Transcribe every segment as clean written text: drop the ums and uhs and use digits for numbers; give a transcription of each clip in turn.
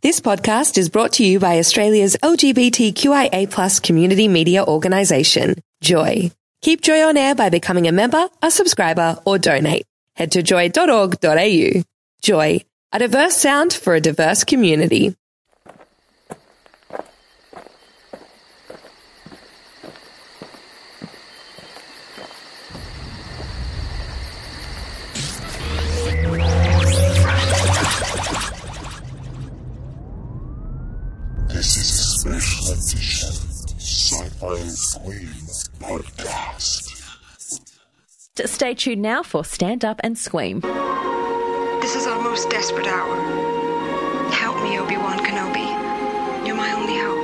This podcast is brought to you by Australia's LGBTQIA+ community media organisation, Joy. Keep Joy on air by becoming a member, a subscriber, or donate. Head to joy.org.au. Joy, a diverse sound for a diverse community. This is a special edition Sci-Fi and Scream podcast. Stay tuned now for Stand Up and Scream. This is our most desperate hour. Help me, Obi-Wan Kenobi. You're my only hope.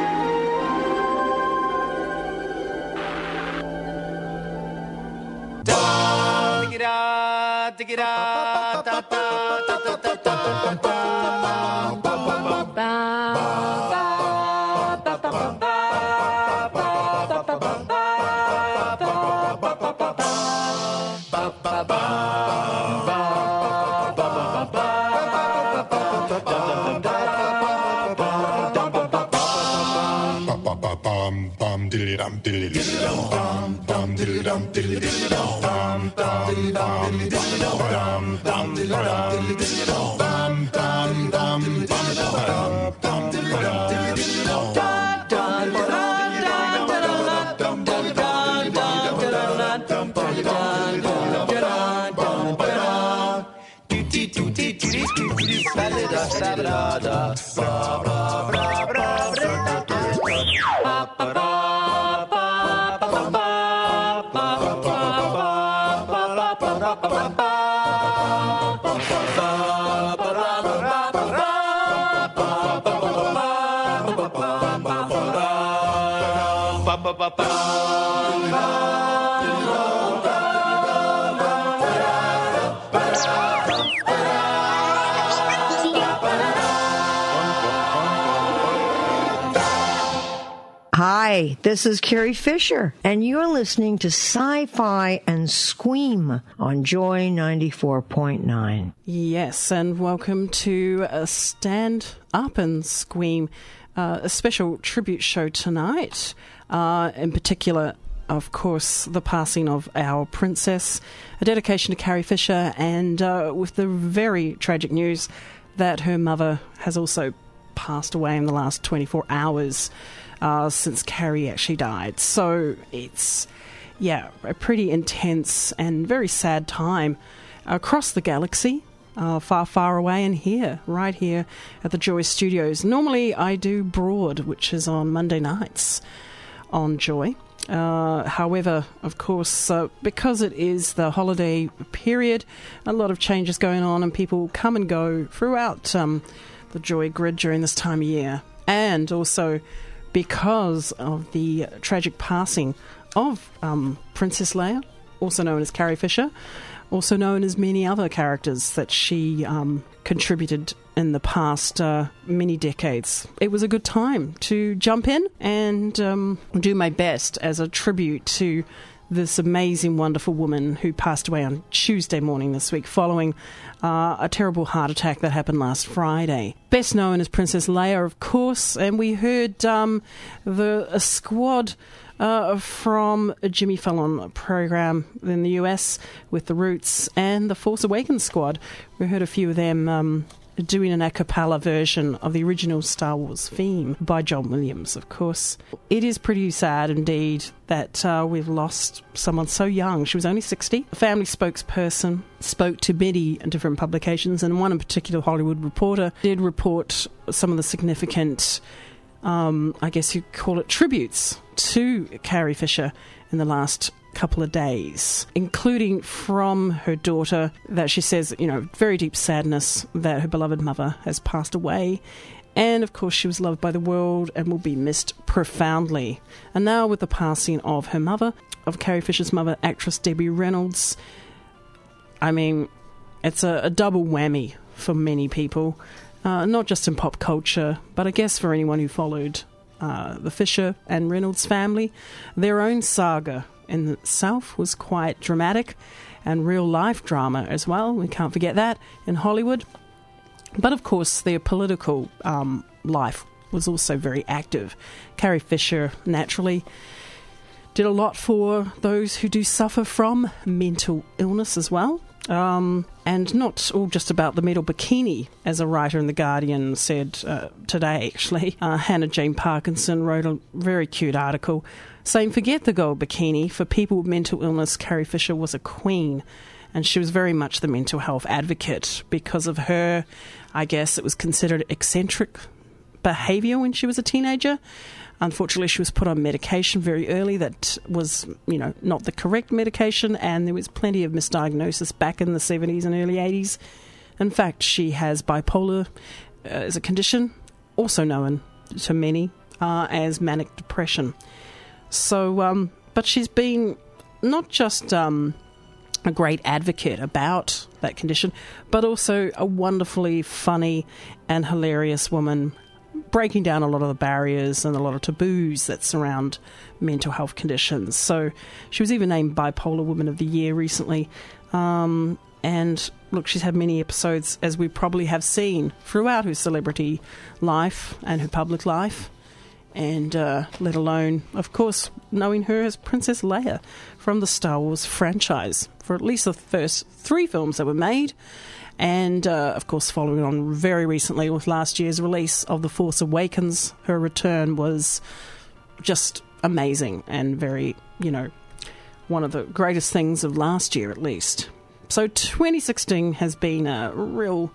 Hi, this is Carrie Fisher, and you're listening to Sci-Fi and Scream on Joy 94.9. Yes, and welcome to Stand Up and Scream, a special tribute show tonight. In particular, of course, the passing of our princess, a dedication to Carrie Fisher, and with the very tragic news that her mother has also passed away in the last 24 hours. Since Carrie actually died. So it's, a pretty intense and very sad time across the galaxy, far, far away, and right here at the Joy Studios. Normally I do Broad, which is on Monday nights on Joy. However, of course, because it is the holiday period, a lot of changes going on and people come and go throughout the Joy grid during this time of year. And also because of the tragic passing of Princess Leia, also known as Carrie Fisher, also known as many other characters that she contributed in the past many decades. It was a good time to jump in and do my best as a tribute to this amazing, wonderful woman who passed away on Tuesday morning this week following a terrible heart attack that happened last Friday. Best known as Princess Leia, of course, and we heard a squad from a Jimmy Fallon program in the US with The Roots and the Force Awakens squad. We heard a few of them doing an a cappella version of the original Star Wars theme by John Williams, of course. It is pretty sad indeed that we've lost someone so young. She was only 60. A family spokesperson spoke to many different publications, and one in particular, Hollywood Reporter, did report some of the significant, I guess you'd call it, tributes to Carrie Fisher in the last couple of days, including from her daughter, that she says, very deep sadness that her beloved mother has passed away. And of course, she was loved by the world and will be missed profoundly. And now with the passing of her mother, of Carrie Fisher's mother, actress Debbie Reynolds, it's a double whammy for many people, not just in pop culture, but I guess for anyone who followed the Fisher and Reynolds family. Their own saga in itself was quite dramatic and real life drama as well. We can't forget that in Hollywood. But of course, their political life was also very active. Carrie Fisher, naturally, did a lot for those who do suffer from mental illness as well. And not all just about the metal bikini, as a writer in The Guardian said today, actually. Hannah Jane Parkinson wrote a very cute article saying, forget the gold bikini. For people with mental illness, Carrie Fisher was a queen. And she was very much the mental health advocate. Because of her, I guess it was considered eccentric behaviour when she was a teenager. Unfortunately, she was put on medication very early that was, not the correct medication, and there was plenty of misdiagnosis back in the 70s and early 80s. In fact, she has bipolar as a condition, also known to many as manic depression. So, but she's been not just a great advocate about that condition, but also a wonderfully funny and hilarious woman, breaking down a lot of the barriers and a lot of taboos that surround mental health conditions. So she was even named Bipolar Woman of the Year recently. And look, she's had many episodes, as we probably have seen, throughout her celebrity life and her public life. And let alone, of course, knowing her as Princess Leia from the Star Wars franchise for at least the first 3 films that were made. And, of course, following on very recently with last year's release of The Force Awakens, her return was just amazing and very, one of the greatest things of last year, at least. So 2016 has been a real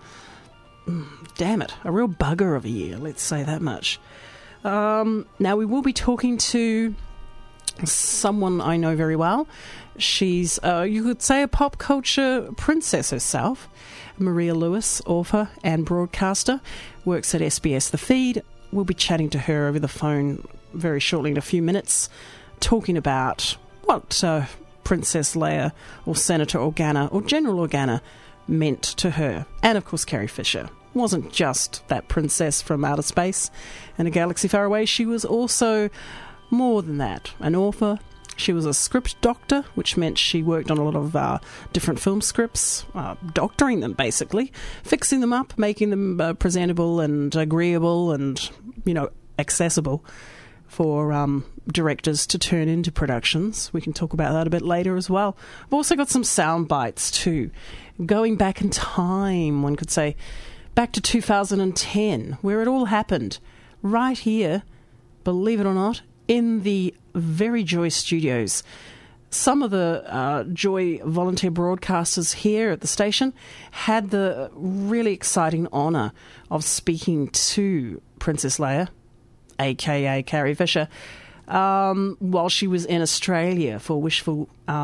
bugger of a year, let's say that much. Now, we will be talking to someone I know very well. She's, you could say, a pop culture princess herself. Maria Lewis, author and broadcaster, works at SBS The Feed. We'll be chatting to her over the phone very shortly in a few minutes, talking about what Princess Leia or Senator Organa or General Organa meant to her. And, of course, Carrie Fisher wasn't just that princess from outer space in a galaxy far away. She was also more than that, an author. She was a script doctor, which meant she worked on a lot of different film scripts, doctoring them, basically, fixing them up, making them presentable and agreeable and, accessible for directors to turn into productions. We can talk about that a bit later as well. I've also got some sound bites, too. Going back in time, one could say, back to 2010, where it all happened, right here, believe it or not, in the very Joy studios. Some of the Joy volunteer broadcasters here at the station had the really exciting honour of speaking to Princess Leia, a.k.a. Carrie Fisher, while she was in Australia for Wishful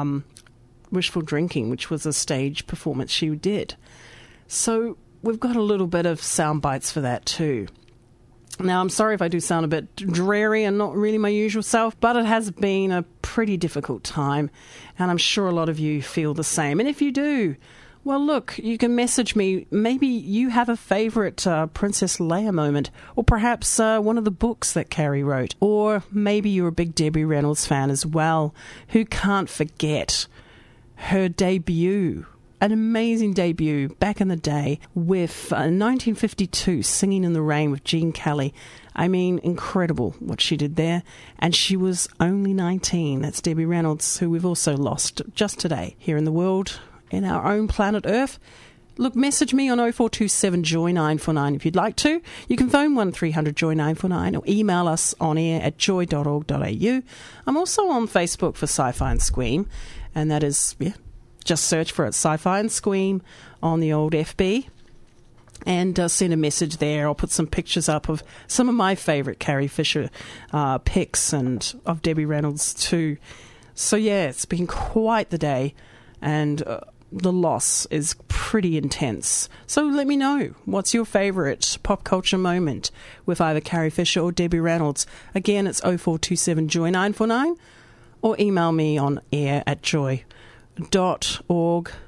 Drinking, which was a stage performance she did. So we've got a little bit of sound bites for that too. Now, I'm sorry if I do sound a bit dreary and not really my usual self, but it has been a pretty difficult time, and I'm sure a lot of you feel the same. And if you do, well, look, you can message me. Maybe you have a favourite Princess Leia moment, or perhaps one of the books that Carrie wrote, or maybe you're a big Debbie Reynolds fan as well, who can't forget her debut. An amazing debut back in the day with 1952, Singing in the Rain with Gene Kelly. I mean, incredible what she did there. And she was only 19. That's Debbie Reynolds, who we've also lost just today here in the world, in our own planet Earth. Look, message me on 0427 Joy 949 if you'd like to. You can phone 1300 Joy 949 or email us on air at joy.org.au. I'm also on Facebook for Sci-Fi and Squeam, and that is, just search for it, Sci-Fi and Squeam, on the old FB, and send a message there. I'll put some pictures up of some of my favourite Carrie Fisher pics and of Debbie Reynolds too. So yeah, it's been quite the day, and the loss is pretty intense. So let me know, what's your favourite pop culture moment with either Carrie Fisher or Debbie Reynolds? Again, it's 0427 Joy 949, or email me on air at joy.org.au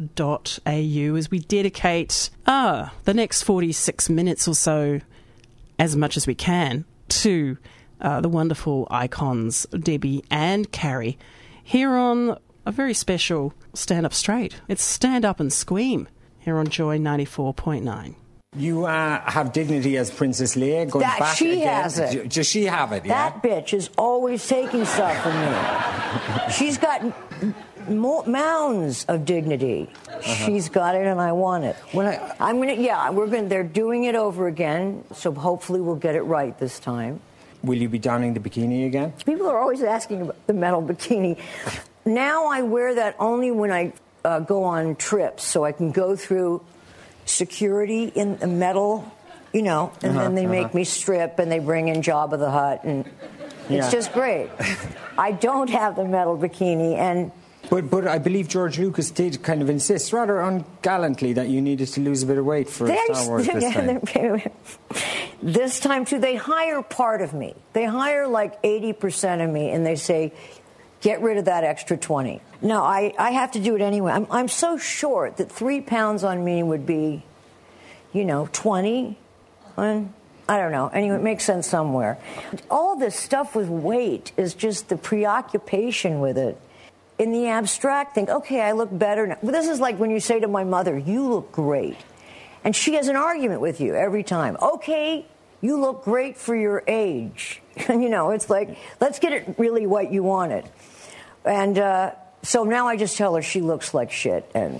as we dedicate the next 46 minutes or so, as much as we can, to the wonderful icons Debbie and Carrie here on a very special Stand Up Straight. It's Stand Up and Squeam here on Joy 94.9. You have dignity as Princess Leia going That back she again. has it. Does she have it? Yeah. That bitch is always taking stuff from me. She's got mounds of dignity. She's got it, and I want it. Well, I'm gonna. Yeah, they're doing it over again, so hopefully we'll get it right this time. Will you be donning the bikini again? People are always asking about the metal bikini. Now I wear that only when I go on trips, so I can go through security in the metal, and then they make me strip, and they bring in Jabba the Hutt, and it's just great. I don't have the metal bikini, and... But I believe George Lucas did kind of insist, rather ungallantly, that you needed to lose a bit of weight for Star Wars this time. This time, too, they hire part of me. They hire like 80% of me, and they say, get rid of that extra 20. No, I have to do it anyway. I'm so short that 3 pounds on me would be, 20. And I don't know. Anyway, it makes sense somewhere. All this stuff with weight is just the preoccupation with it. In the abstract, think, okay, I look better now. But this is like when you say to my mother, you look great. And she has an argument with you every time. Okay, you look great for your age. It's like, let's get it really what you wanted. And so now I just tell her she looks like shit. And,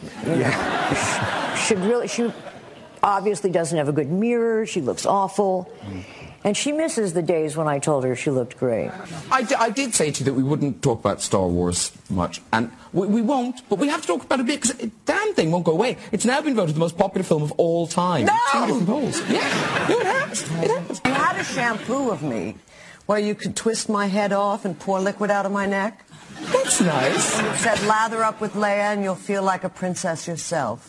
she obviously doesn't have a good mirror. She looks awful. And she misses the days when I told her she looked great. I did say to you that we wouldn't talk about Star Wars much, and we won't, but we have to talk about it a bit, because the damn thing won't go away. It's now been voted the most popular film of all time. No! 2 different polls. Yeah, no, it has. It has. You had a shampoo of me where you could twist my head off and pour liquid out of my neck. That's nice. And it said, lather up with Leia and you'll feel like a princess yourself.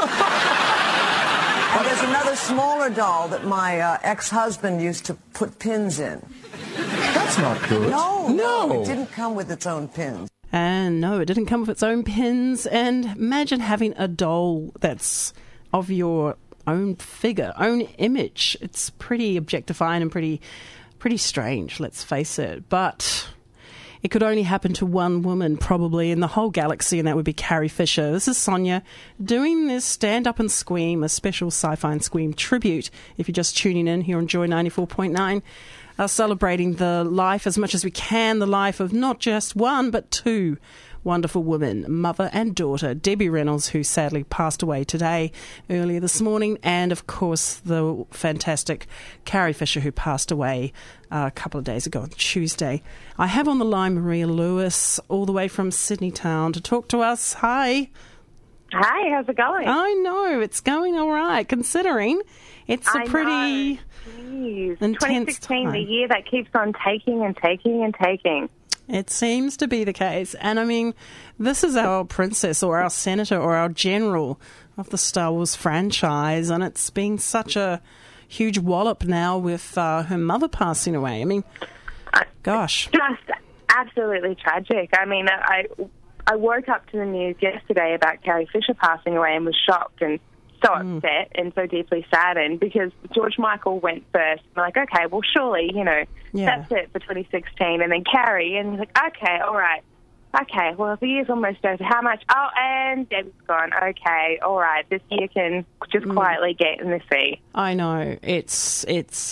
Well, there's another smaller doll that my ex-husband used to put pins in. That's not good. No. It didn't come with its own pins. And no, it didn't come with its own pins. And imagine having a doll that's of your own figure, own image. It's pretty objectifying and pretty strange, let's face it. But it could only happen to one woman probably in the whole galaxy, and that would be Carrie Fisher. This is Sonia doing this Stand Up and Scream, a special Sci-Fi and Scream tribute. If you're just tuning in here on Joy 94.9, celebrating the life as much as we can, the life of not just one but two wonderful women, mother and daughter, Debbie Reynolds, who sadly passed away today, earlier this morning, and of course the fantastic Carrie Fisher, who passed away a couple of days ago on Tuesday. I have on the line Maria Lewis, all the way from Sydney town, to talk to us. Hi. Hi, how's it going? I know, it's going all right, considering it's a pretty intense 2016, time. the year that keeps on taking and taking and taking. It seems to be the case. And I mean, this is our princess or our senator or our general of the Star Wars franchise, and it's been such a huge wallop now with her mother passing away. I mean, gosh. Just absolutely tragic. I mean, I woke up to the news yesterday about Carrie Fisher passing away and was shocked and so upset and so deeply saddened, because George Michael went first. I'm like, okay, well, surely, that's it for 2016. And then Carrie, and like, okay, all right. Okay, well, the year's almost over. How much? Oh, and Debbie's gone. Okay, all right. This year can just quietly get in the sea. I know. It's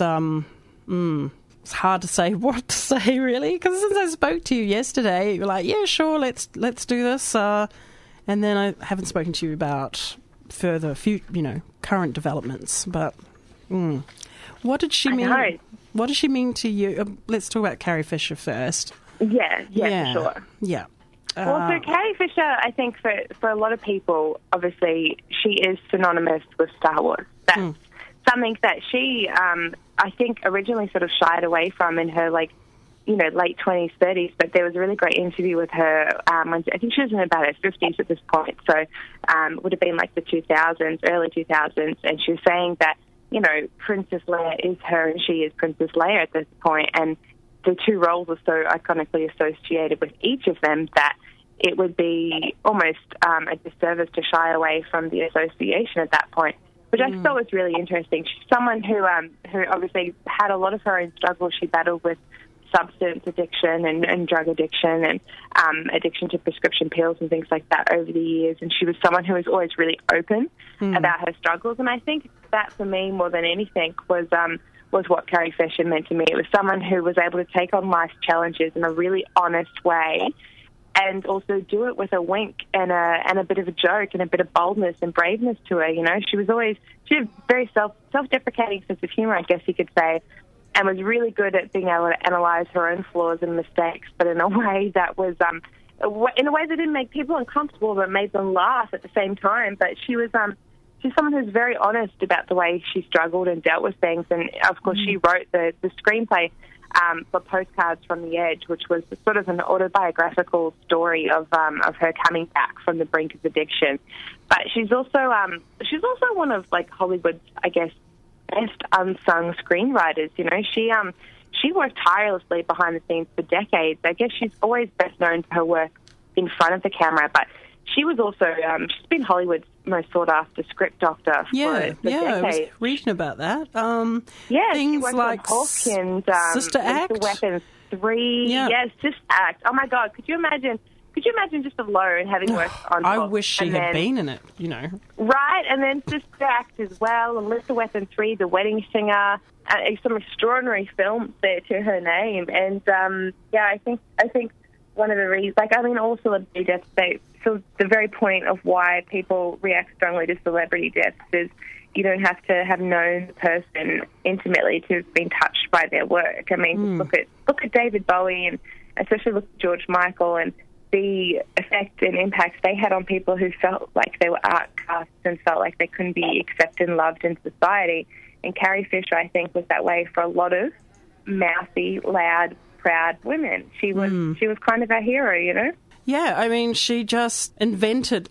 hard to say what to say, really, because since I spoke to you yesterday, you're like, yeah, sure, let's do this. And then I haven't spoken to you about further, current developments. But what did she mean? What did she mean to you? Let's talk about Carrie Fisher first. Yeah, for sure. Yeah. Well, so Carrie Fisher, I think for a lot of people, obviously, she is synonymous with Star Wars. That's something that she, I think, originally sort of shied away from in her, late 20s, 30s. But there was a really great interview with her. I think she was in about her 50s at this point. So it would have been like the 2000s, early 2000s. And she was saying that, Princess Leia is her and she is Princess Leia at this point. And the two roles are so iconically associated with each of them that it would be almost a disservice to shy away from the association at that point, which I thought was really interesting. She's someone who obviously had a lot of her own struggles. She battled with substance addiction and drug addiction and addiction to prescription pills and things like that over the years. And she was someone who was always really open about her struggles. And I think that for me more than anything was what Carrie Fisher meant to me. It was someone who was able to take on life's challenges in a really honest way, and also do it with a wink and a bit of a joke and a bit of boldness and braveness to her. You know, she had a very self-deprecating sense of humor, I guess you could say, and was really good at being able to analyze her own flaws and mistakes, but in a way that was in a way that didn't make people uncomfortable, but made them laugh at the same time. But she's someone who's very honest about the way she struggled and dealt with things. And of course, she wrote the screenplay for Postcards from the Edge, which was sort of an autobiographical story of her coming back from the brink of addiction. But she's also one of like Hollywood's, I guess, best unsung screenwriters. You know, she worked tirelessly behind the scenes for decades. I guess she's always best known for her work in front of the camera, but she was also she's been Hollywood's most sought after script doctor for decades. I was reading about that. Things she worked like on Hawkins, Sister Act, Weapons 3. Yeah. Yes, Sister Act. Oh my God, could you imagine just alone having worked on I Hawk, wish she had been in it, you know. Right, and then Sister Act as well, and Lethal Weapon 3, The Wedding Singer, some extraordinary films there to her name. And I think one of the reasons, all celebrity deaths, so the very point of why people react strongly to celebrity deaths is you don't have to have known the person intimately to have been touched by their work. I mean, look at David Bowie, and especially look at George Michael, and the effect and impact they had on people who felt like they were outcasts and felt like they couldn't be accepted and loved in society. And Carrie Fisher, I think, was that way for a lot of mouthy, loud, proud women. She was kind of our hero, you know? Yeah, I mean, she just invented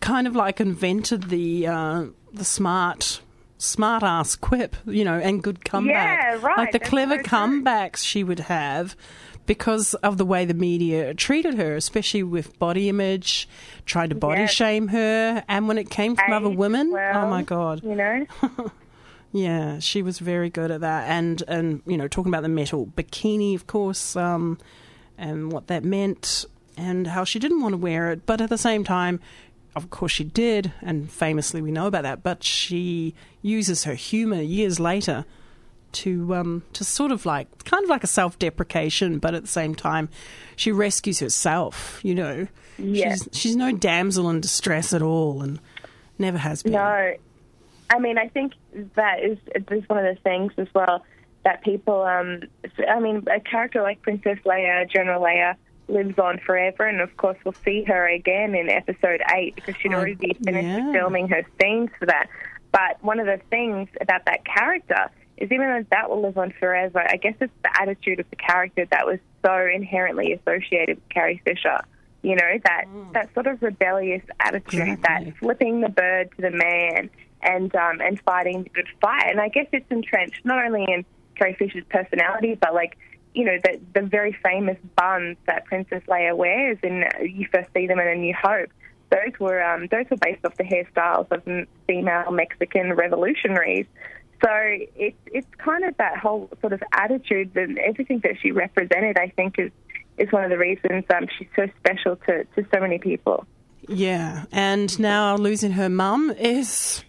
the smart ass quip, you know, and good comeback. Yeah, right. Like the clever comebacks she would have because of the way the media treated her, especially with body image, tried to body shame her, and when it came from other women, oh my God. You know? Yeah, she was very good at that. And you know, talking about the metal bikini, of course, and what that meant and how she didn't want to wear it. But at the same time, of course she did, and famously we know about that, but she uses her humour years later to sort of kind of like a self-deprecation, but at the same time she rescues herself, you know. Yeah. She's no damsel in distress at all and never has been. No. I mean, I think that is one of the things as well that people, a character like Princess Leia, General Leia, lives on forever, and of course we'll see her again in episode 8 because she'd already finished filming her scenes for that. But one of the things about that character is even though that will live on forever, I guess it's the attitude of the character that was so inherently associated with Carrie Fisher. You know, that sort of rebellious attitude, that flipping the bird to the man and fighting the good fight. And I guess it's entrenched not only in Carrie Fisher's personality, but you know, the very famous buns that Princess Leia wears, and you first see them in A New Hope. Those were based off the hairstyles of female Mexican revolutionaries. So it's kind of that whole sort of attitude and everything that she represented, I think, is one of the reasons she's so special to so many people. Yeah, and now losing her mum is,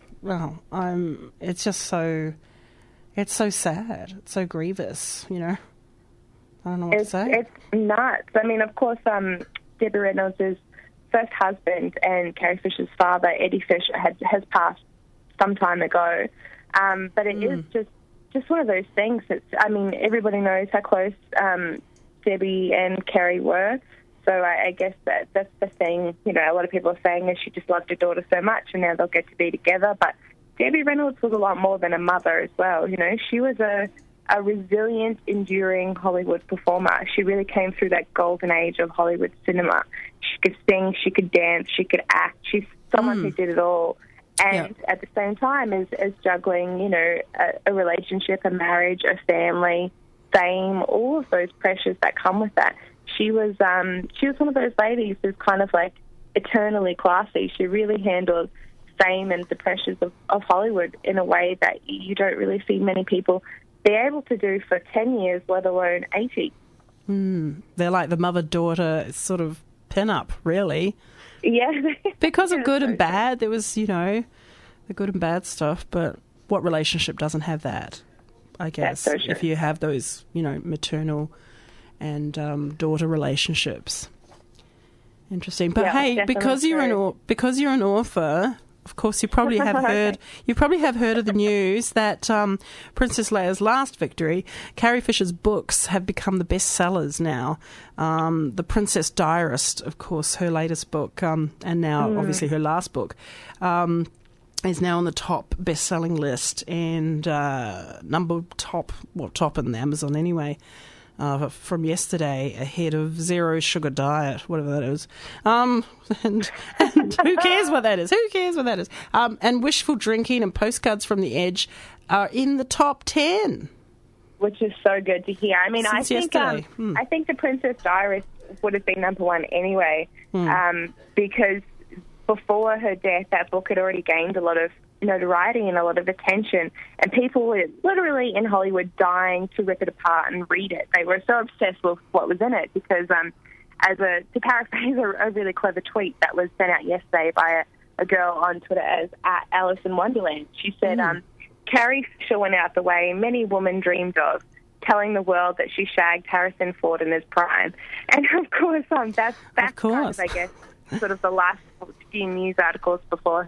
it's just so, it's so sad. It's so grievous, you know. I don't know what to say. It's nuts. I mean, of course, Debbie Reynolds' first husband and Carrie Fisher's father, Eddie Fisher, has passed some time ago. But it is just one of those things. Everybody knows how close Debbie and Carrie were. So I guess that's the thing. You know, a lot of people are saying that she just loved her daughter so much, and now they'll get to be together. But Debbie Reynolds was a lot more than a mother as well. You know, she was a resilient, enduring Hollywood performer. She really came through that golden age of Hollywood cinema. She could sing, she could dance, she could act. She's someone who did it all. And at the same time as juggling, you know, a relationship, a marriage, a family, fame, all of those pressures that come with that. She was one of those ladies who's kind of like eternally classy. She really handled fame and the pressures of Hollywood in a way that you don't really see many people be able to do for 10 years, let alone 80. They're like the mother-daughter sort of pin-up, really. Yeah. Because of good and bad, there was, you know, the good and bad stuff. But what relationship doesn't have that? I guess That's so true. if you have those, maternal and daughter relationships. Interesting. But hey, because you're an author, of course you probably have heard of the news that Princess Leia's last victory, Carrie Fisher's books have become the bestsellers now. The Princess Diarist, of course, her latest book, and now obviously her last book, is now on the top best-selling list and top in the Amazon anyway. From yesterday, ahead of Zero Sugar Diet, whatever that is. And who cares what that is? And Wishful Drinking and Postcards from the Edge are in the top 10. Which is so good to hear. I mean, I think The Princess Diarist would have been number one anyway, because before her death, that book had already gained a lot of notoriety and a lot of attention, and people were literally in Hollywood dying to rip it apart and read it. They were so obsessed with what was in it because, to paraphrase a really clever tweet that was sent out yesterday by a girl on Twitter as Alice in Wonderland, she said, Carrie Fisher went out the way many women dreamed of, telling the world that she shagged Harrison Ford in his prime. And of course, that's kind of, I guess, sort of the last few news articles before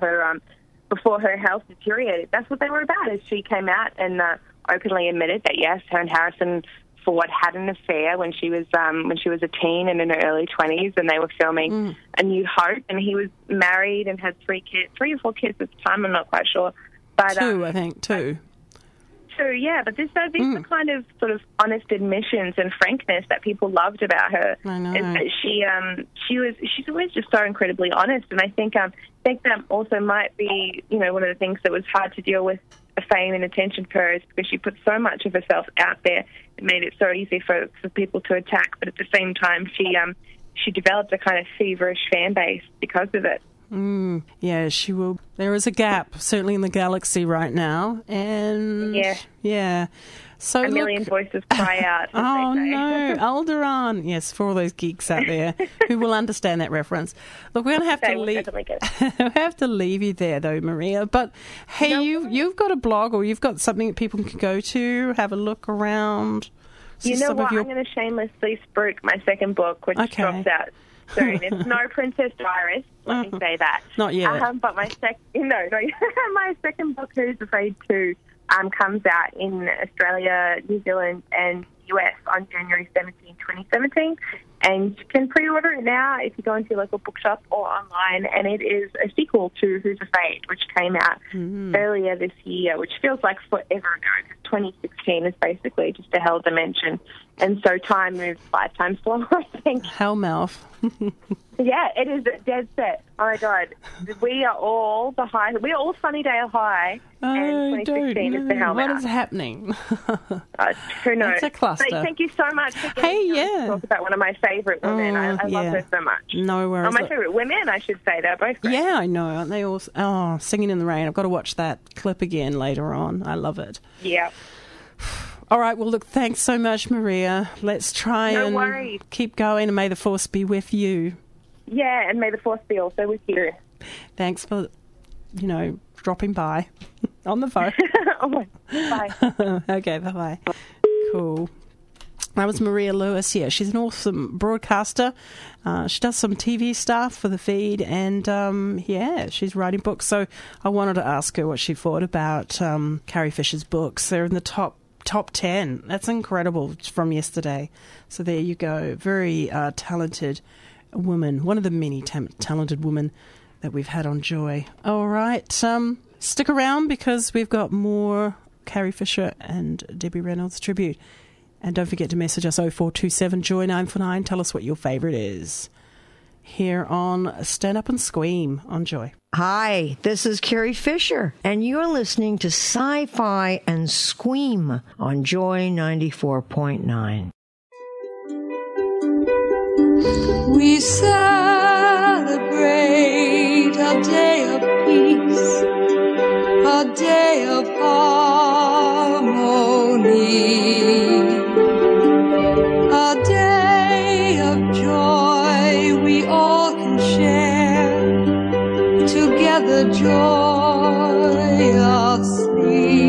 her health deteriorated. That's what they were about. Is she came out and openly admitted that yes, her and Harrison Ford had an affair when she was a teen and in her early 20s, and they were filming A New Hope, and he was married and had 3 or 4 kids at the time. I'm not quite sure, but 2, I think 2. So yeah, but these are kind of sort of honest admissions and frankness that people loved about her. I know. Is that she's always just so incredibly honest, and I think that also might be one of the things that was hard to deal with fame and attention for her, is because she put so much of herself out there. It made it so easy for people to attack, but at the same time she developed a kind of feverish fan base because of it. Yeah, she will. There is a gap, certainly in the galaxy right now, and yeah. So a million voices cry out. Oh no, Alderaan! Yes, for all those geeks out there who will understand that reference. Look, we're going to have to leave. We have to leave you there, though, Maria. But hey, you've got a blog, or you've got something that people can go to, have a look around. You know what? I'm going to shamelessly spruik my second book, which drops out soon. It's no Princess Diarist. Let me say that. Not yet. But my my second book, Who's Afraid 2, comes out in Australia, New Zealand, and US on January 17, 2017. And you can pre-order it now if you go into your local bookshop or online. And it is a sequel to Who's Afraid, which came out earlier this year, which feels like forever ago, because 2016 is basically just a hell dimension. And so time moves 5 times slower, I think. Hellmouth. Yeah, it is dead set. Oh, my God. We are all Sunnydale High, and 2016 is the Hellmouth. What is happening? Who knows? It's a cluster. But thank you so much for getting to talk about one of my favourite women. I love her so much. No worries. My favourite women, I should say. They're both great. Yeah, I know. Aren't they all? Oh, Singing in the Rain. I've got to watch that clip again later on. I love it. Yeah. All right, well, look, thanks so much, Maria. Let's try and keep going, and may the force be with you. Yeah, and may the force be also with you. Thanks for, dropping by on the phone. Bye. Okay, bye-bye. Cool. That was Maria Lewis. Yeah, she's an awesome broadcaster. She does some TV stuff for the feed, and she's writing books. So I wanted to ask her what she thought about Carrie Fisher's books. They're in the top 10. That's incredible from yesterday. So there you go. Very talented woman. One of the many talented women that we've had on Joy. All right. Stick around because we've got more Carrie Fisher and Debbie Reynolds tribute. And don't forget to message us 0427 Joy 949. Tell us what your favourite is. Here on Stand Up and Scream on Joy. Hi, this is Carrie Fisher, and you're listening to Sci-Fi and Scream on Joy 94.9. We celebrate a day of peace, a day of harmony, a day of joy we all can share together joyously.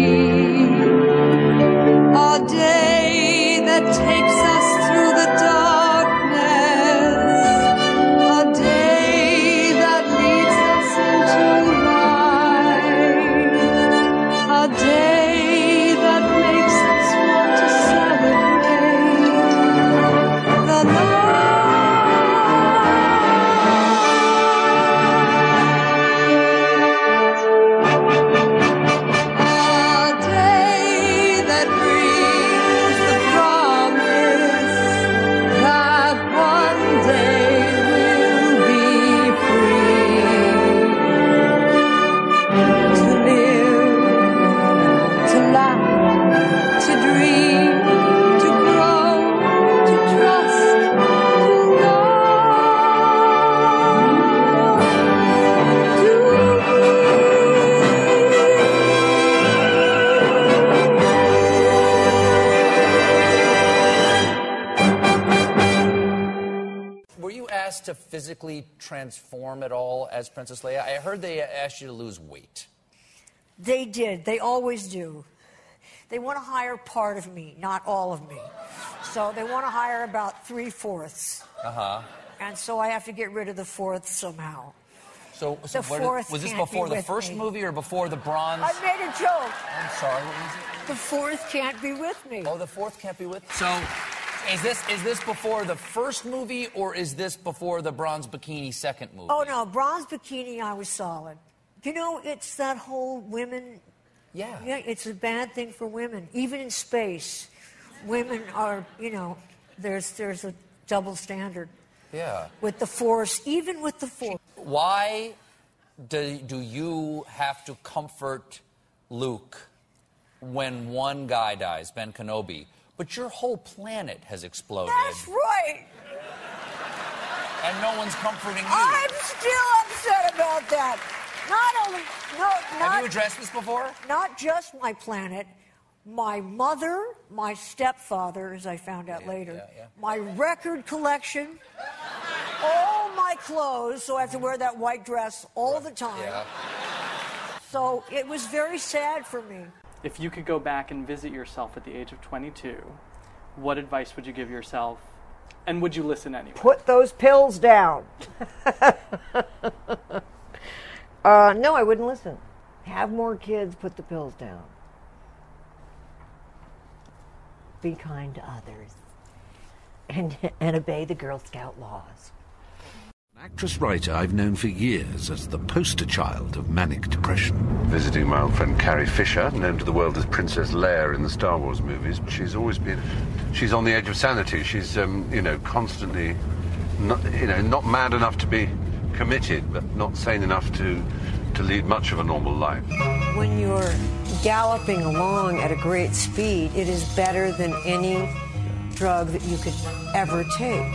asked to physically transform at all as Princess Leia? I heard they asked you to lose weight. They did. They always do. They want to hire part of me, not all of me. So they want to hire about 3/4. Uh-huh. And so I have to get rid of the 4th somehow. So the fourth was this can't before be the with first me. movie or before the Bronze? I made a joke. I'm sorry, what was it? The 4th can't be with me. Oh, the 4th can't be with me? So, is this before the first movie, or is this before the Bronze Bikini second movie? Oh, no, Bronze Bikini, I was solid. You know, it's that whole women... Yeah. Yeah, it's a bad thing for women. Even in space, women are, you know, there's a double standard. Yeah. With the Force, even with the Force. Why do you have to comfort Luke when one guy dies, Ben Kenobi, but your whole planet has exploded? That's right. And no one's comforting you. I'm still upset about that. Have you addressed this before? Not just my planet. My mother, my stepfather, as I found out later, my record collection, all my clothes, so I have to wear that white dress all the time. Yeah. So it was very sad for me. If you could go back and visit yourself at the age of 22, what advice would you give yourself? And would you listen anyway? Put those pills down. No, I wouldn't listen. Have more kids, put the pills down. Be kind to others. And obey the Girl Scout laws. An actress-writer I've known for years as the poster child of manic depression. Visiting my old friend Carrie Fisher, known to the world as Princess Leia in the Star Wars movies. She's always been... She's on the edge of sanity. She's, constantly... not mad enough to be committed, but not sane enough to lead much of a normal life. When you're galloping along at a great speed, it is better than any drug that you could ever take.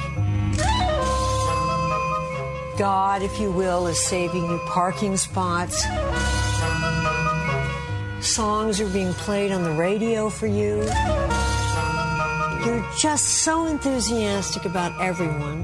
God, if you will, is saving you parking spots. Songs are being played on the radio for you. You're just so enthusiastic about everyone.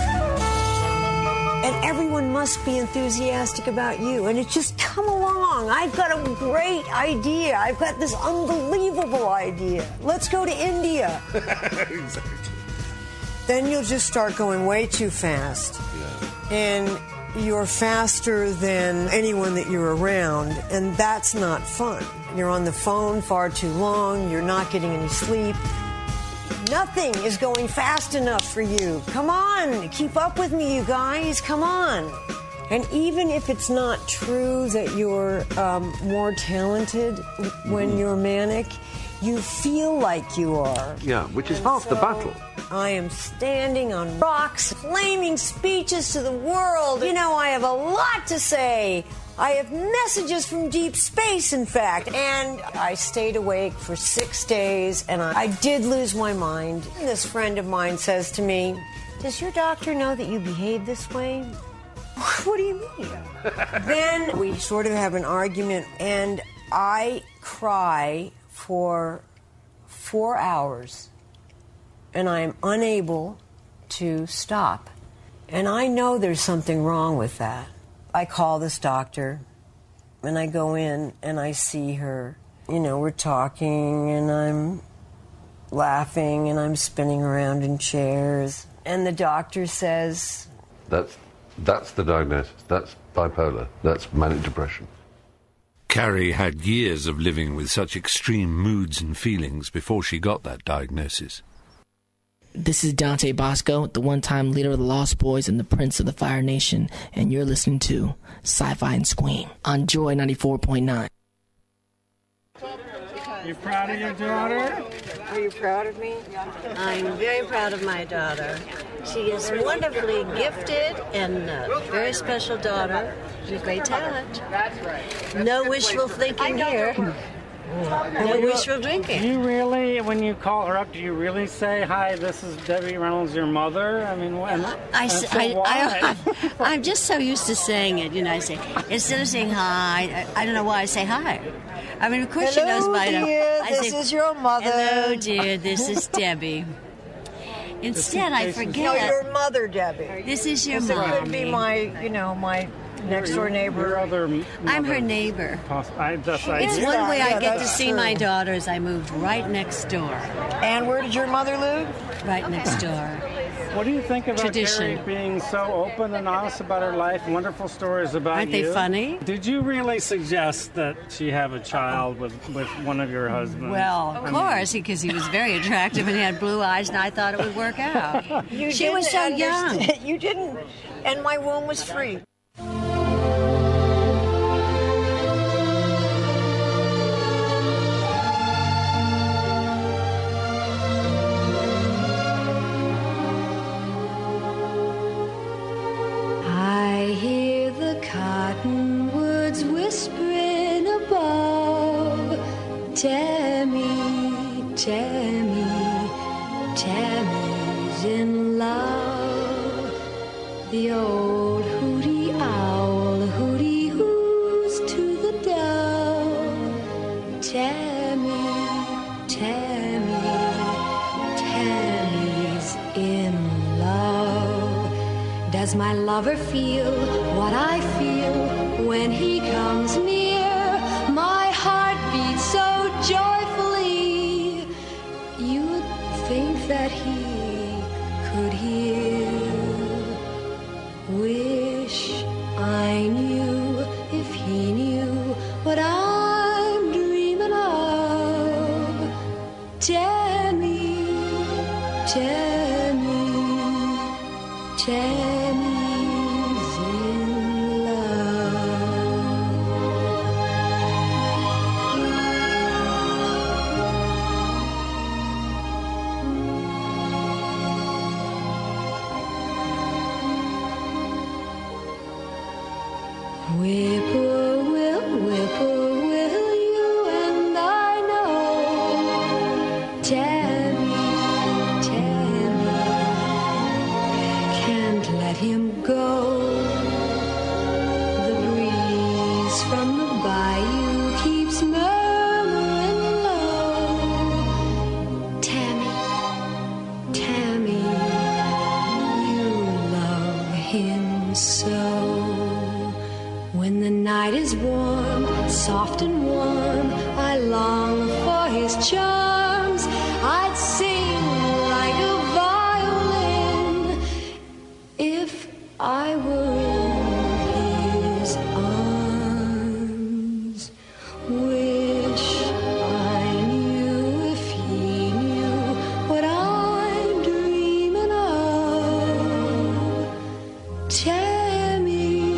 And everyone must be enthusiastic about you. And it's just come along. I've got a great idea. I've got this unbelievable idea. Let's go to India. Exactly. Then you'll just start going way too fast. Yeah. And you're faster than anyone that you're around. And that's not fun. You're on the phone far too long. You're not getting any sleep. Nothing is going fast enough for you. Come on, keep up with me, you guys. Come on. And even if it's not true that you're more talented when you're manic, you feel like you are. Yeah, which is half the battle. I am standing on rocks, flaming speeches to the world. You know, I have a lot to say. I have messages from deep space, in fact. And I stayed awake for 6 days, and I did lose my mind. And this friend of mine says to me, "Does your doctor know that you behave this way?" What do you mean? Then we sort of have an argument, and I cry for 4 hours, and I'm unable to stop. And I know there's something wrong with that. I call this doctor, and I go in, and I see her. You know, we're talking, and I'm laughing, and I'm spinning around in chairs. And the doctor says... That's the diagnosis. That's bipolar. That's manic depression. Carrie had years of living with such extreme moods and feelings before she got that diagnosis. This is Dante Bosco, the one-time leader of the Lost Boys and the Prince of the Fire Nation, and you're listening to Sci-Fi and Squeam on Joy 94.9. You proud of your daughter? Are you proud of me? I'm very proud of my daughter. She is wonderfully gifted and a very special daughter with great talent. No wishful thinking here. No wishful drinking. Do you really, when you call her up, do you really say, "Hi, this is Debbie Reynolds, your mother"? I mean, I'm just so used to saying it. You know, I say, instead of saying hi, I don't know why I say hi. I mean, of course Hello, she knows by now. Dear, this is your mother. Hello, dear, this is Debbie. Instead, I forget. No, your mother, Debbie. This is your It mom. could be my next door neighbor. Your other I'm her neighbor. It's It's one way I get to see my daughters. I moved right next door. And where did your mother live? Right next door. What do you think about Tradition. Carrie being so open and honest about her life? Wonderful stories about Aren't you. they funny? Did you really suggest that she have a child with one of your husbands? Well, of course, because he was very attractive and he had blue eyes, and I thought it would work out. She was so young. You didn't, and my womb was free. I hear the cottonwoods whispering above. Tammy, Tammy, Tammy's in love. The old hooty owl hooty hoos to the dove. Tammy, Tammy, Tammy's in love. Does my lover feel what I feel when he comes near? My heart beats so joyfully, you would think that he could hear. Wish I knew if he knew what I'm dreaming of. Tammy, Tammy, Tammy's in Whippoorwill, you and I know. Tammy, Tammy, can't let him go. The breeze from the bayou keeps murmuring low. Tammy, Tammy, you love him so. When the night is warm, soft and warm, I long for his charms. I'd sing like a violin if I were in his arms. Wish I knew if he knew what I'm dreaming of. Tammy,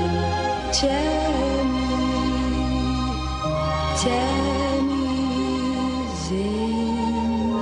Tammy, Tammy's in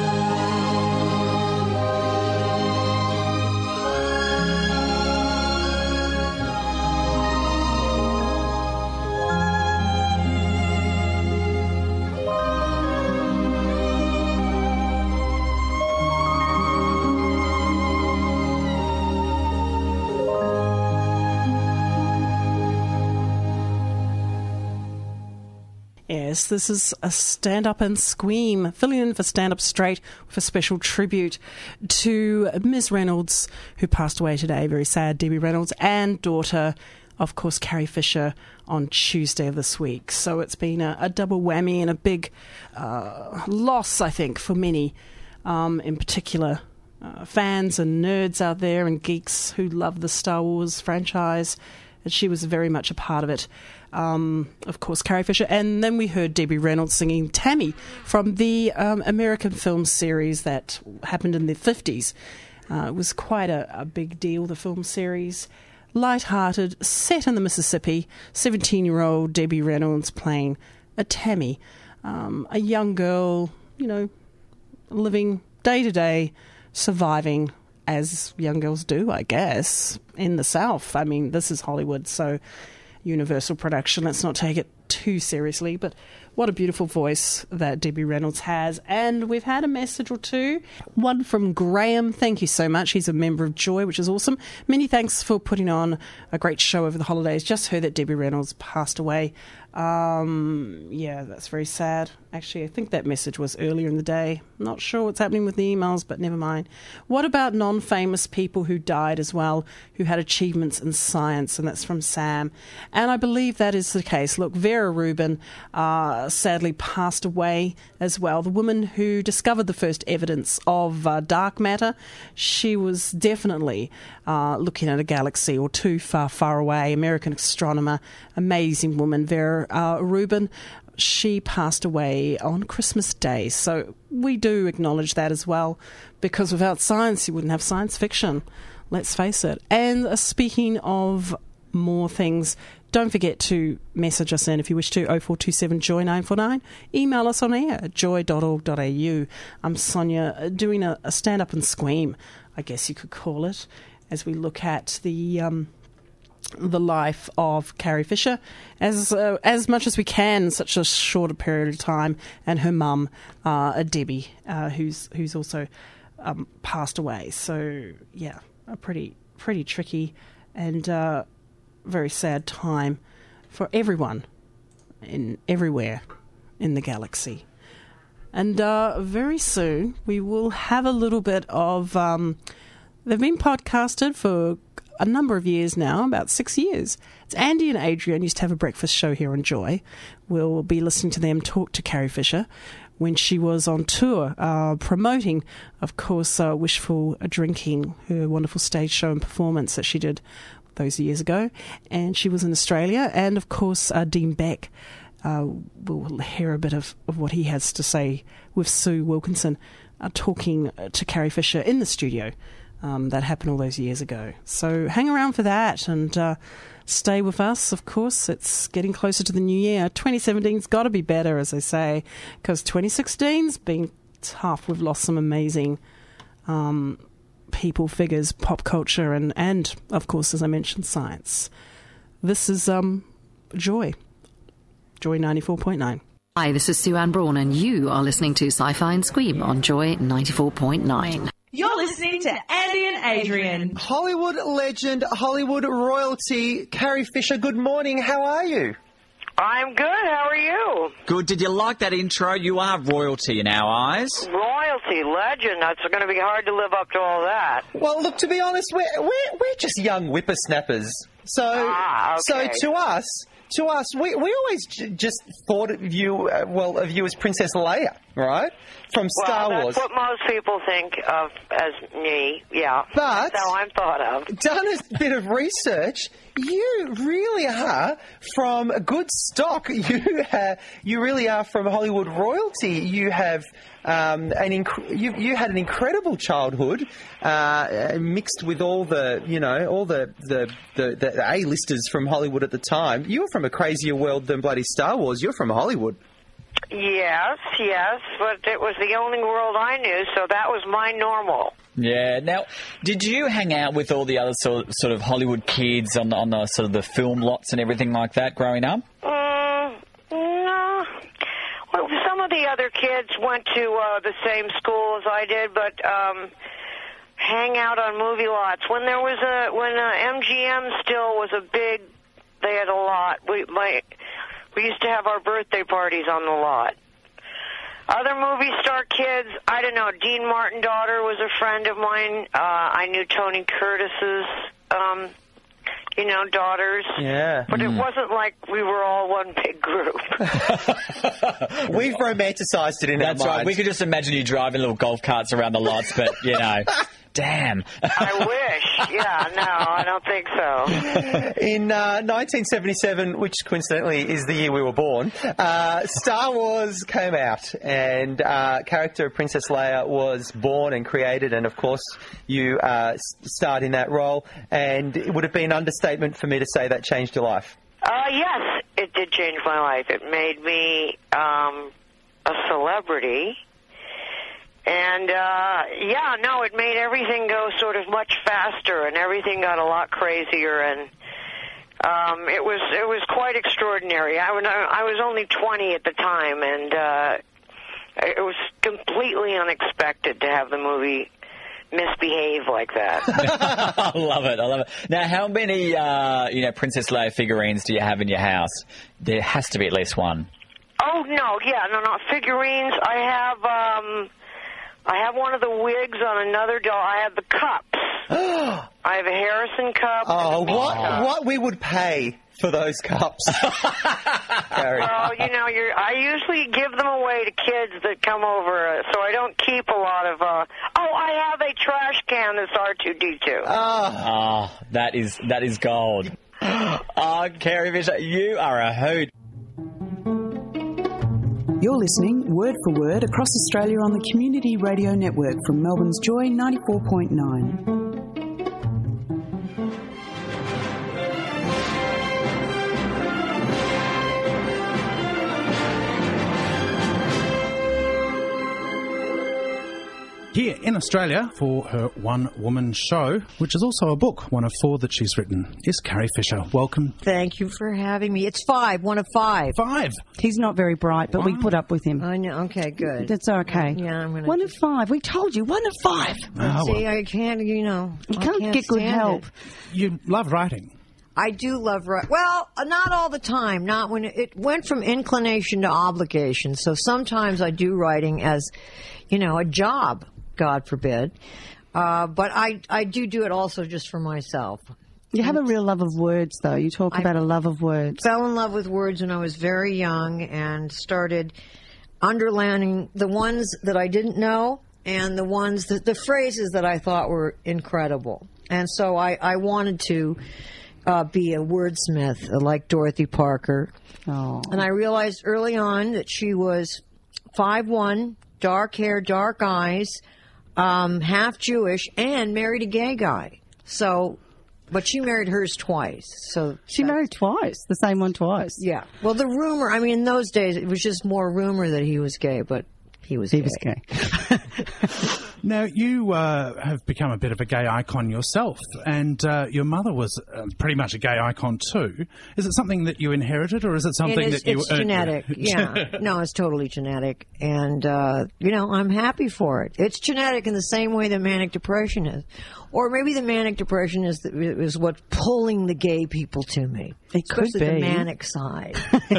Yes, this is a Stand Up and Scream, filling in for Stand Up Straight with a special tribute to Ms. Reynolds, who passed away today, very sad, Debbie Reynolds, and daughter, of course, Carrie Fisher, on Tuesday of this week. So it's been a double whammy and a big loss, I think, for many, in particular fans and nerds out there and geeks who love the Star Wars franchise. And she was very much a part of it. Of course, Carrie Fisher. And then we heard Debbie Reynolds singing Tammy from the American film series that happened in the 50s. It was quite a big deal, the film series. Light-hearted, set in the Mississippi, 17-year-old Debbie Reynolds playing a Tammy, a young girl, you know, living day-to-day, surviving as young girls do, I guess, in the South. I mean, this is Hollywood, so Universal production. Let's not take it too seriously. But What a beautiful voice that Debbie Reynolds has. And we've had a message or two. One from Graham. Thank you so much. He's a member of Joy, which is awesome. Many thanks for putting on a great show over the holidays. Just heard that Debbie Reynolds passed away. Yeah, that's very sad. Actually, I think that message was earlier in the day. Not sure what's happening with the emails, but never mind. What about non-famous people who died as well, who had achievements in science? And that's from Sam. And I believe that is the case. Look, Vera Rubin sadly passed away as well. The woman who discovered the first evidence of dark matter. She was definitely looking at a galaxy or two far away. American astronomer, amazing woman, Vera Rubin. She passed away on Christmas Day. So we do acknowledge that as well, because without science, you wouldn't have science fiction. Let's face it. And speaking of more things, don't forget to message us in if you wish to, 0427 Joy 949. Email us on air at joy.org.au. I'm Sonia, doing a stand-up and scream, I guess you could call it, as we look at the life of Carrie Fisher as much as we can in such a shorter period of time, and her mum, Debbie, who's also passed away. So yeah, a pretty tricky and very sad time for everyone everywhere in the galaxy. And very soon we will have a little bit of they've been podcasted for a number of years now, about 6 years. It's Andy and Adrian used to have a breakfast show here on Joy. We'll be listening to them talk to Carrie Fisher when she was on tour, promoting, of course, Wishful Drinking, her wonderful stage show and performance that she did those years ago. And she was in Australia. And, of course, Dean Beck. We'll hear a bit of what he has to say with Sue Wilkinson talking to Carrie Fisher in the studio. That happened all those years ago. So hang around for that and stay with us, of course. It's getting closer to the new year. 2017's got to be better, as I say, because 2016's been tough. We've lost some amazing people, figures, pop culture, and, of course, as I mentioned, science. This is Joy 94.9. Hi, this is Sue Ann Braun, and you are listening to Sci-Fi and Scream on Joy 94.9. You're listening to Andy and Adrian. Hollywood legend, Hollywood royalty, Carrie Fisher, good morning. How are you? I'm good. How are you? Good. Did you like that intro? You are royalty in our eyes. Royalty, legend. That's going to be hard to live up to all that. Well, look, to be honest, we're just young whippersnappers. So, okay. So to us, we always just thought of you, of you as Princess Leia, right? From Star Wars. That's what most people think of as me, yeah. But that's how I'm thought of. Done a bit of research, you really are from good stock. You really are from Hollywood royalty. You have you had an incredible childhood, mixed with all the A-listers from Hollywood at the time. You were from a crazier world than bloody Star Wars. You're from Hollywood. Yes, but it was the only world I knew, so that was my normal. Yeah. Now, did you hang out with all the other sort of Hollywood kids on the sort of the film lots and everything like that growing up? No. Well, some of the other kids went to the same school as I did, but hang out on movie lots. When MGM still was a big, they had a lot. We used to have our birthday parties on the lot. Other movie star kids, I don't know, Dean Martin daughter was a friend of mine. I knew Tony Curtis's, daughters. Yeah. But it wasn't like we were all one big group. We've romanticised it in our minds. That's right. We could just imagine you driving little golf carts around the lots, but, damn. I wish. Yeah, no, I don't think so. In 1977, which coincidentally is the year we were born, Star Wars came out, and character of Princess Leia was born and created, and of course you starred in that role, and it would have been an understatement for me to say that changed your life. Yes, it did change my life. It made me a celebrity. And, it made everything go sort of much faster, and everything got a lot crazier, and It was quite extraordinary. I was only 20 at the time, and it was completely unexpected to have the movie misbehave like that. I love it. Now, how many Princess Leia figurines do you have in your house? There has to be at least one. Oh no, figurines. I have one of the wigs on another doll. I have the cups. I have a Harrison cup. Oh, what we would pay for those cups. Well, I usually give them away to kids that come over, so I don't keep a lot of. I have a trash can that's R2-D2. Oh, that is gold. Oh, Carrie Fisher, you are a hoot. You're listening word for word across Australia on the Community Radio Network from Melbourne's Joy 94.9. Here in Australia for her one-woman show, which is also a book, one of 4 that she's written, is Carrie Fisher. Welcome. Thank you for having me. It's 5, one of 5. 5? He's not very bright, but we put up with him. I know. Okay, good. That's okay. Yeah, I'm going to... 1 of 5. We told you, 1 of 5. See, I can't, You can't get good help. You love writing. I do love writing. Well, not all the time. Not when it went from inclination to obligation. So sometimes I do writing as, a job. God forbid. But I do it also just for myself. You have a real love of words, though. You talk about a love of words. Fell in love with words when I was very young and started underlining the ones that I didn't know and the phrases that I thought were incredible. And so I wanted to be a wordsmith like Dorothy Parker. Oh. And I realized early on that she was 5'1", dark hair, dark eyes, half Jewish, and married a gay guy. But she married hers twice. So she married twice, the same one twice. Yeah. Well, the rumor, in those days, it was just more rumor that he was gay, but he was gay. Now, you have become a bit of a gay icon yourself, and your mother was pretty much a gay icon too. Is it something that you inherited, or is it something that you... It's genetic, yeah. No, it's totally genetic, and, I'm happy for it. It's genetic in the same way that manic depression is. Or maybe the manic depression is what's pulling the gay people to me. It could be. The manic side.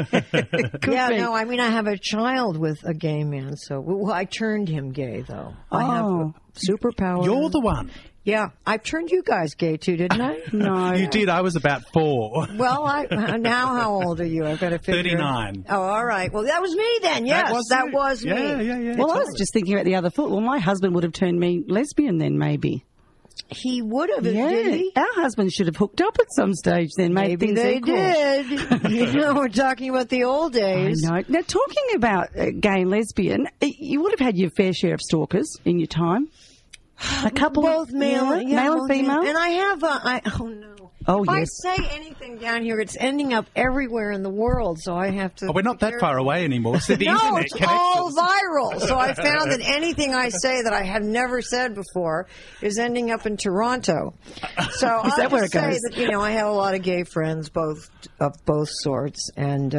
No, I have a child with a gay man, so I turned him gay, though. I have a superpower. You're the one. Yeah, I've turned you guys gay too, didn't I? No. You did. I was about 4. Well, now how old are you? I've got to figure. 39. Oh, all right. Well, that was me then. Yes, that was me. Yeah. Well, I was just thinking about the other foot. Well, my husband would have turned me lesbian then, maybe. He would have, did he? Our husbands should have hooked up at some stage then, made Maybe things they equal. did. We're talking about the old days. I know. Now, talking about gay and lesbian, you would have had your fair share of stalkers in your time. A couple, both male and female. And I have oh no. Oh, if yes. I say anything down here, it's ending up everywhere in the world, so I have to... Oh, we're not that far away anymore. So the no, internet it's all viral. So I found that anything I say that I have never said before is ending up in Toronto. So is that where it goes? That, I have a lot of gay friends, of both sorts, and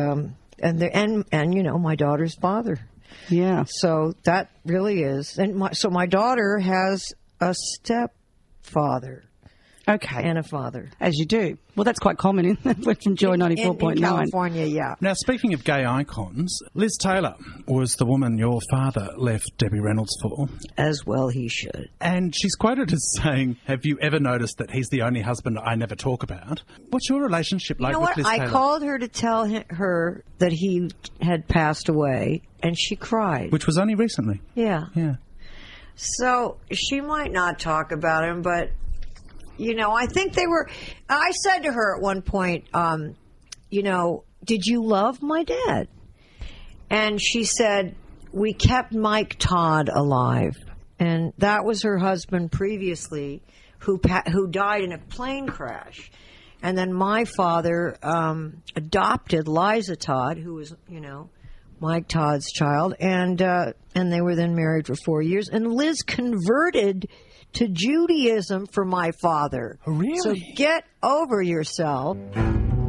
my daughter's father. Yeah. So that really is. And my daughter has a stepfather. Okay. And a father. As you do. Well, that's quite common from Joy 94.9. In California, yeah. Now, speaking of gay icons, Liz Taylor was the woman your father left Debbie Reynolds for. As well he should. And she's quoted as saying, "Have you ever noticed that he's the only husband I never talk about?" What's your relationship like with Liz Taylor? I called her to tell her that he had passed away, and she cried. Which was only recently. Yeah. Yeah. So she might not talk about him, but... I think they were... I said to her at one point, did you love my dad? And she said, we kept Mike Todd alive. And that was her husband previously who died in a plane crash. And then my father adopted Liza Todd, who was, Mike Todd's child. And they were then married for 4 years. And Liz converted to Judaism for my father. Really? So get over yourself.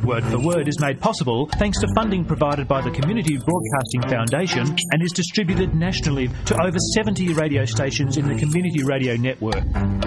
Word for Word is made possible thanks to funding provided by the Community Broadcasting Foundation and is distributed nationally to over 70 radio stations in the Community Radio Network.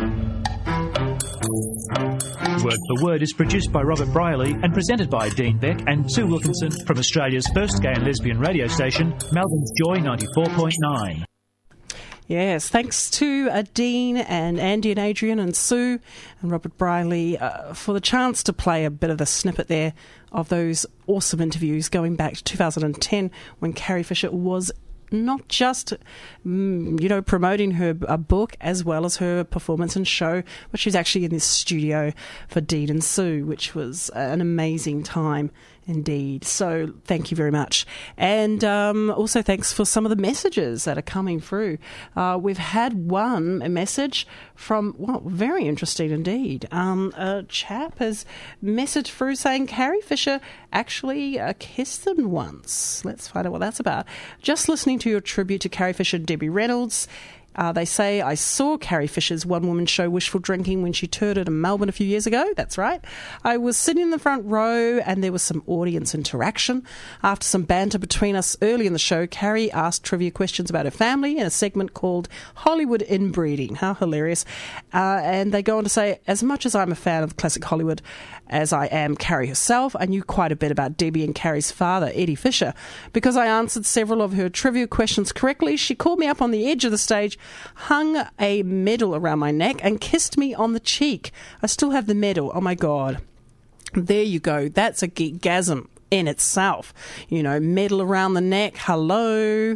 Word for Word is produced by Robert Briley and presented by Dean Beck and Sue Wilkinson from Australia's first gay and lesbian radio station, Melbourne's Joy 94.9. Yes, thanks to Dean and Andy and Adrian and Sue and Robert Briley for the chance to play a bit of the snippet there of those awesome interviews going back to 2010 when Carrie Fisher was not just, promoting her book as well as her performance and show, but she was actually in this studio for Dean and Sue, which was an amazing time indeed. So thank you very much. And also thanks for some of the messages that are coming through. We've had a message from, very interesting indeed. A chap has messaged through saying Carrie Fisher actually kissed them once. Let's find out what that's about. Just listening to your tribute to Carrie Fisher and Debbie Reynolds. They say, I saw Carrie Fisher's one-woman show Wishful Drinking when she toured it in Melbourne a few years ago. That's right. I was sitting in the front row and there was some audience interaction. After some banter between us early in the show, Carrie asked trivia questions about her family in a segment called Hollywood Inbreeding. How hilarious. And they go on to say, as much as I'm a fan of classic Hollywood, as I am Carrie herself, I knew quite a bit about Debbie and Carrie's father, Eddie Fisher. Because I answered several of her trivia questions correctly, she called me up on the edge of the stage, hung a medal around my neck and kissed me on the cheek. I still have the medal. Oh, my God. There you go. That's a geekgasm in itself. Medal around the neck. Hello,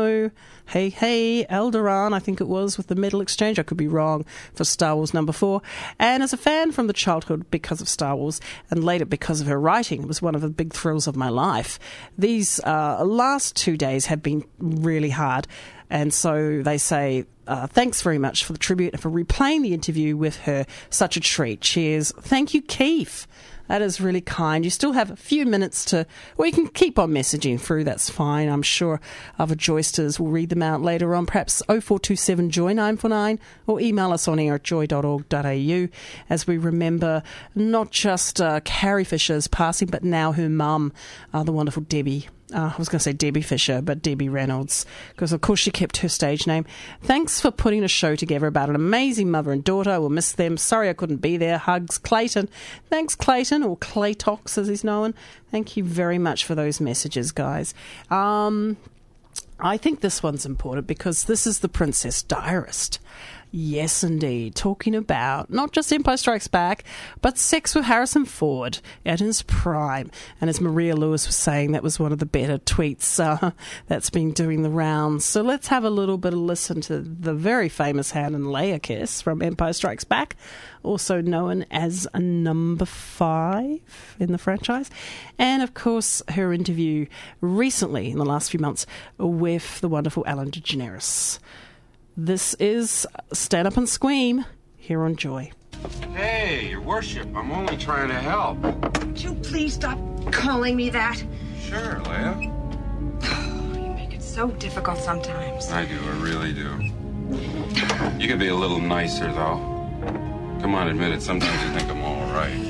Hey, Alderaan, I think it was, with the medal exchange. I could be wrong, for Star Wars number 4. And as a fan from the childhood because of Star Wars and later because of her writing, it was one of the big thrills of my life. These last 2 days have been really hard. And so they say, thanks very much for the tribute and for replaying the interview with her. Such a treat. Cheers. Thank you, Keith. That is really kind. You still have a few minutes to... Well, you can keep on messaging through. That's fine. I'm sure other Joysters will read them out later on. Perhaps 0427 Joy 949 or email us on air at joy.org.au as we remember not just Carrie Fisher's passing, but now her mum, the wonderful Debbie. I was going to say Debbie Fisher, but Debbie Reynolds, because of course she kept her stage name. Thanks for putting a show together about an amazing mother and daughter. We'll miss them. Sorry I couldn't be there. Hugs, Clayton. Thanks, Clayton, or Claytox as he's known. Thank you very much for those messages, guys. I think this one's important because this is the Princess Diarist. Yes, indeed. Talking about not just Empire Strikes Back, but sex with Harrison Ford at his prime. And as Maria Lewis was saying, that was one of the better tweets that's been doing the rounds. So let's have a little bit of listen to the very famous Han and Leia kiss from Empire Strikes Back, also known as number 5 in the franchise. And, of course, her interview recently, in the last few months, with the wonderful Ellen DeGeneres. This is Stand Up and Scream here on Joy. Hey, Your Worship, I'm only trying to help. Would you please stop calling me that? Sure, Leia. You make it so difficult sometimes. I do, I really do. You could be a little nicer, though. Come on, admit it, sometimes you think I'm all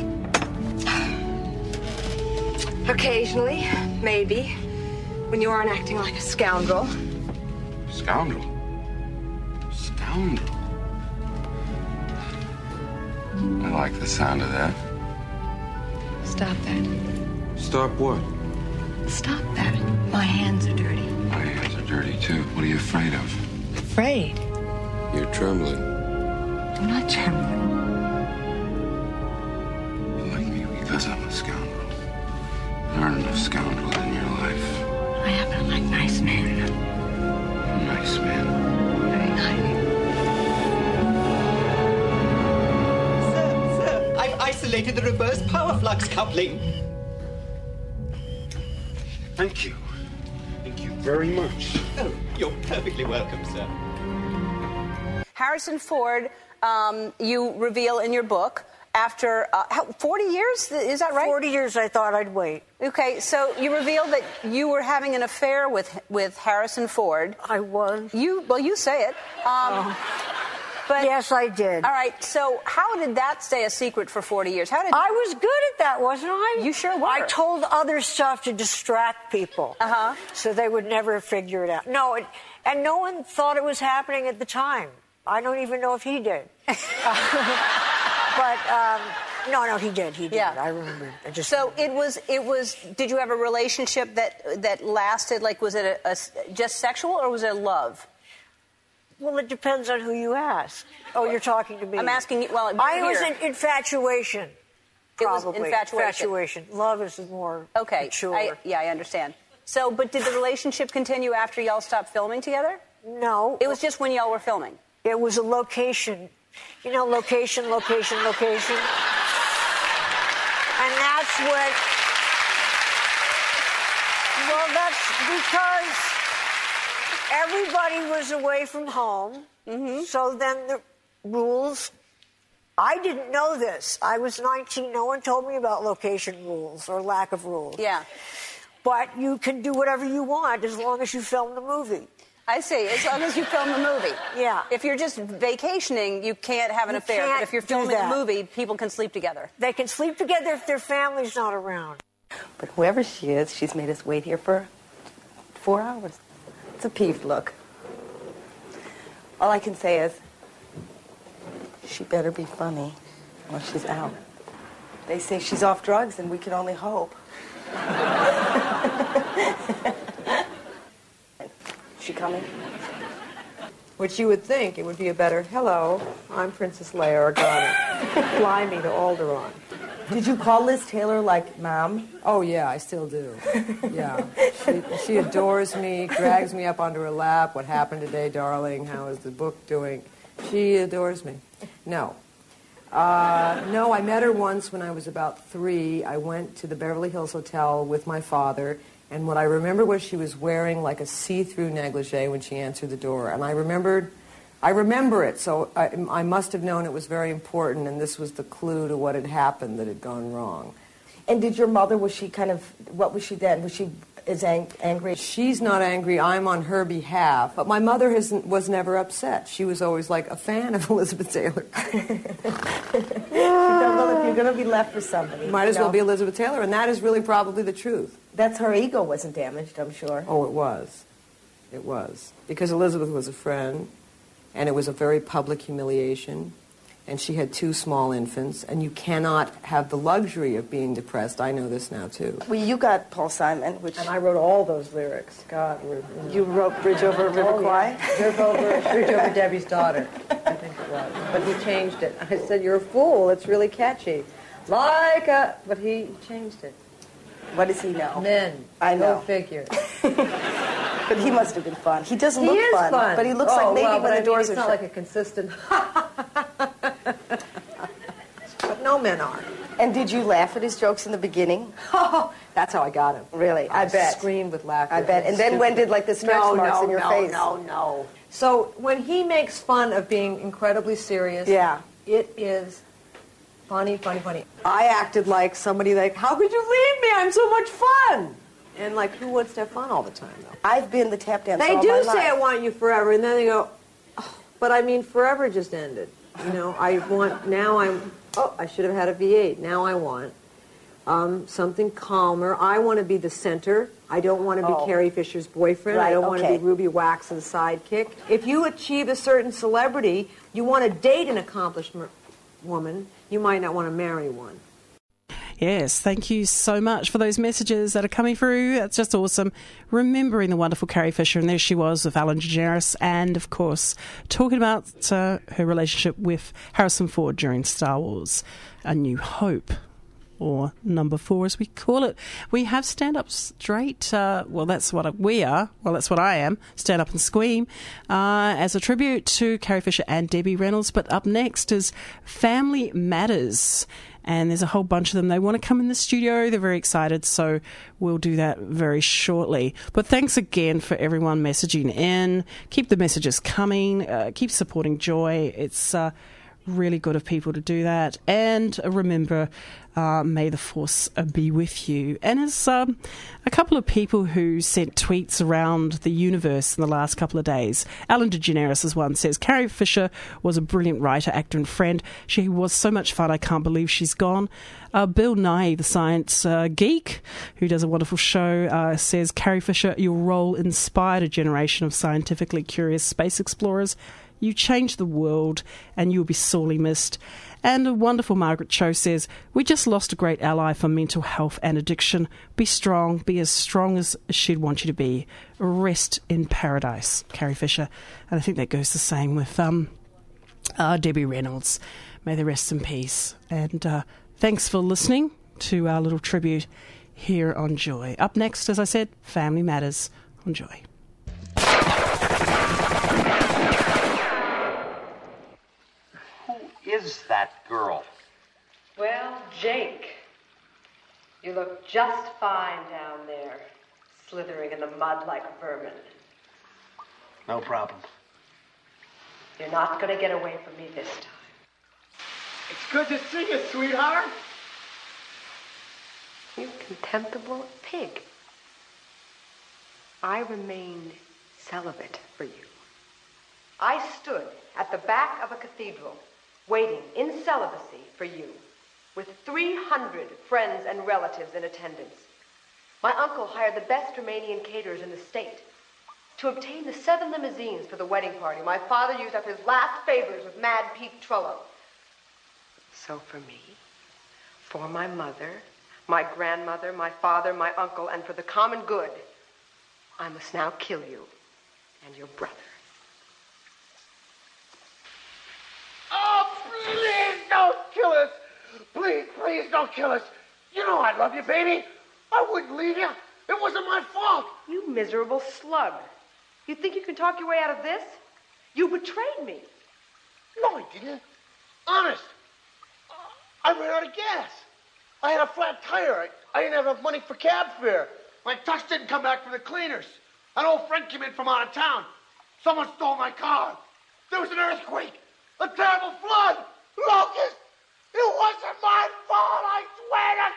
right. Occasionally, maybe. When you aren't acting like a scoundrel. Scoundrel? Scoundrel? I like the sound of that. Stop that. Stop what? Stop that. My hands are dirty. My hands are dirty, too. What are you afraid of? Afraid? You're trembling. I'm not trembling. You like me because I'm a scoundrel. There aren't enough scoundrels in your life. I happen to like nice men. Nice men. Very nice. Sir, I've isolated the reverse power flux coupling. Thank you. Thank you very much. Oh, you're perfectly welcome, sir. Harrison Ford, you reveal in your book, after 40 years, is that right? 40 years I thought I'd wait. Okay, so you revealed that you were having an affair with Harrison Ford. I was. You say it. But yes, I did. All right. So how did that stay a secret for 40 years? I was good at that, wasn't I? You sure were. I told other stuff to distract people. So they would never figure it out. No, and no one thought it was happening at the time. I don't even know if he did. But no, he did. He did. Yeah. I remember. So it was. Did you have a relationship that lasted? Like, was it just sexual, or was it love? Well, it depends on who you ask. Oh, you're talking to me. I'm asking you. Well, I was an infatuation. Probably. It was infatuation. Love is more mature. I understand. So, but did the relationship continue after y'all stopped filming together? No. It was just when y'all were filming. It was a location. You know, location. And that's what... Well, that's because everybody was away from home. So then the rules... I didn't know this. I was 19. No one told me about location rules or lack of rules. Yeah. But you can do whatever you want as long as you film the movie. I see. As long as you film the movie. Yeah. If you're just vacationing, you can't have an affair. But if you're filming a movie, people can sleep together. They can sleep together if their family's not around. But whoever she is, she's made us wait here for 4 hours. It's a peeved look. All I can say is, she better be funny or she's out. They say she's off drugs, and we can only hope. She coming? Which you would think it would be a better, hello, I'm Princess Leia Organa. Fly me to Alderaan. Did you call Liz Taylor like Mom? Oh, yeah, I still do. Yeah. She adores me, drags me up onto her lap. What happened today, darling? How is the book doing? She adores me. No. No, I met her once when I was about 3. I went to the Beverly Hills Hotel with my father, and what I remember was she was wearing like a see-through negligee when she answered the door. And I remember it, so I must have known it was very important, and this was the clue to what had happened that had gone wrong. And did your mother, was she kind of, what was she then? Was she angry? She's not angry. I'm on her behalf. But my mother was never upset. She was always like a fan of Elizabeth Taylor. Well, if you're going to be left for somebody, might as well be Elizabeth Taylor, and that is really probably the truth. That's her ego wasn't damaged, I'm sure. Oh, it was. It was. Because Elizabeth was a friend, and it was a very public humiliation, and she had 2 small infants, and you cannot have the luxury of being depressed. I know this now, too. Well, you got Paul Simon, which... And I wrote all those lyrics. God, you wrote Bridge Over River Kwai? Bridge Over Debbie's Daughter, I think it was. But he changed it. I said, you're a fool. It's really catchy. But he changed it. What does he know? Men. I know. Go figure. But he must have been fun. He doesn't look fun. But he looks like maybe when the doors are shut. It's not like a consistent... But no men are. And did you laugh at his jokes in the beginning? That's how I got him. Really? I bet. Screamed with laughter. I bet. And then when did like the stretch marks in your face? No. So when he makes fun of being incredibly serious, it is funny. I acted like somebody like, how could you leave me? I'm so much fun. And like, who wants to have fun all the time, though? I've been the tap dancer They all do my say life. I want you forever, and then they go, oh, but I mean, forever just ended. You know, I should have had a V8. Now I want something calmer. I want to be the center. I don't want to be Carrie Fisher's boyfriend. Right, I don't want to be Ruby Wax's sidekick. If you achieve a certain celebrity, you want to date an accomplished woman. You might not want to marry one. Yes, thank you so much for those messages that are coming through. That's just awesome. Remembering the wonderful Carrie Fisher, and there she was with Ellen DeGeneres, and of course talking about her relationship with Harrison Ford during Star Wars: A New Hope, or number 4 as we call it. We have Stand Up Straight. That's what we are. Well, that's what I am. Stand Up and Scream, as a tribute to Carrie Fisher and Debbie Reynolds. But up next is Family Matters. And there's a whole bunch of them. They want to come in the studio. They're very excited, so we'll do that very shortly. But thanks again for everyone messaging in. Keep the messages coming. Keep supporting Joy. It's really good of people to do that. And remember, May the force be with you. And as a couple of people who sent tweets around the universe in the last couple of days, Ellen DeGeneres as one says, Carrie Fisher was a brilliant writer, actor and friend. She was so much fun, I can't believe she's gone. Bill Nye, the science geek, who does a wonderful show, says, Carrie Fisher, your role inspired a generation of scientifically curious space explorers. You changed the world and you'll be sorely missed. And a wonderful Margaret Cho says, we just lost a great ally for mental health and addiction. Be strong, be as strong as she'd want you to be. Rest in paradise, Carrie Fisher. And I think that goes the same with Debbie Reynolds. May they rest in peace. And thanks for listening to our little tribute here on Joy. Up next, as I said, Family Matters on Joy. Is that girl? Well, Jake, you look just fine down there, slithering in the mud like vermin. No problem. You're not going to get away from me this time. It's good to see you, sweetheart. You contemptible pig. I remained celibate for you. I stood at the back of a cathedral, waiting in celibacy for you, with 300 friends and relatives in attendance. My uncle hired the best Romanian caterers in the state. To obtain the 7 limousines for the wedding party, my father used up his last favors with Mad Pete Trullo. So for me, for my mother, my grandmother, my father, my uncle, and for the common good, I must now kill you and your brother. Oh, please don't kill us. Please, please don't kill us. You know I love you, baby. I wouldn't leave you. It wasn't my fault. You miserable slug. You think you can talk your way out of this? You betrayed me. No, I didn't. Honest. I ran out of gas. I had a flat tire. I didn't have enough money for cab fare. My tux didn't come back from the cleaners. An old friend came in from out of town. Someone stole my car. There was an earthquake. A terrible flood! Locust! It wasn't my fault, I swear to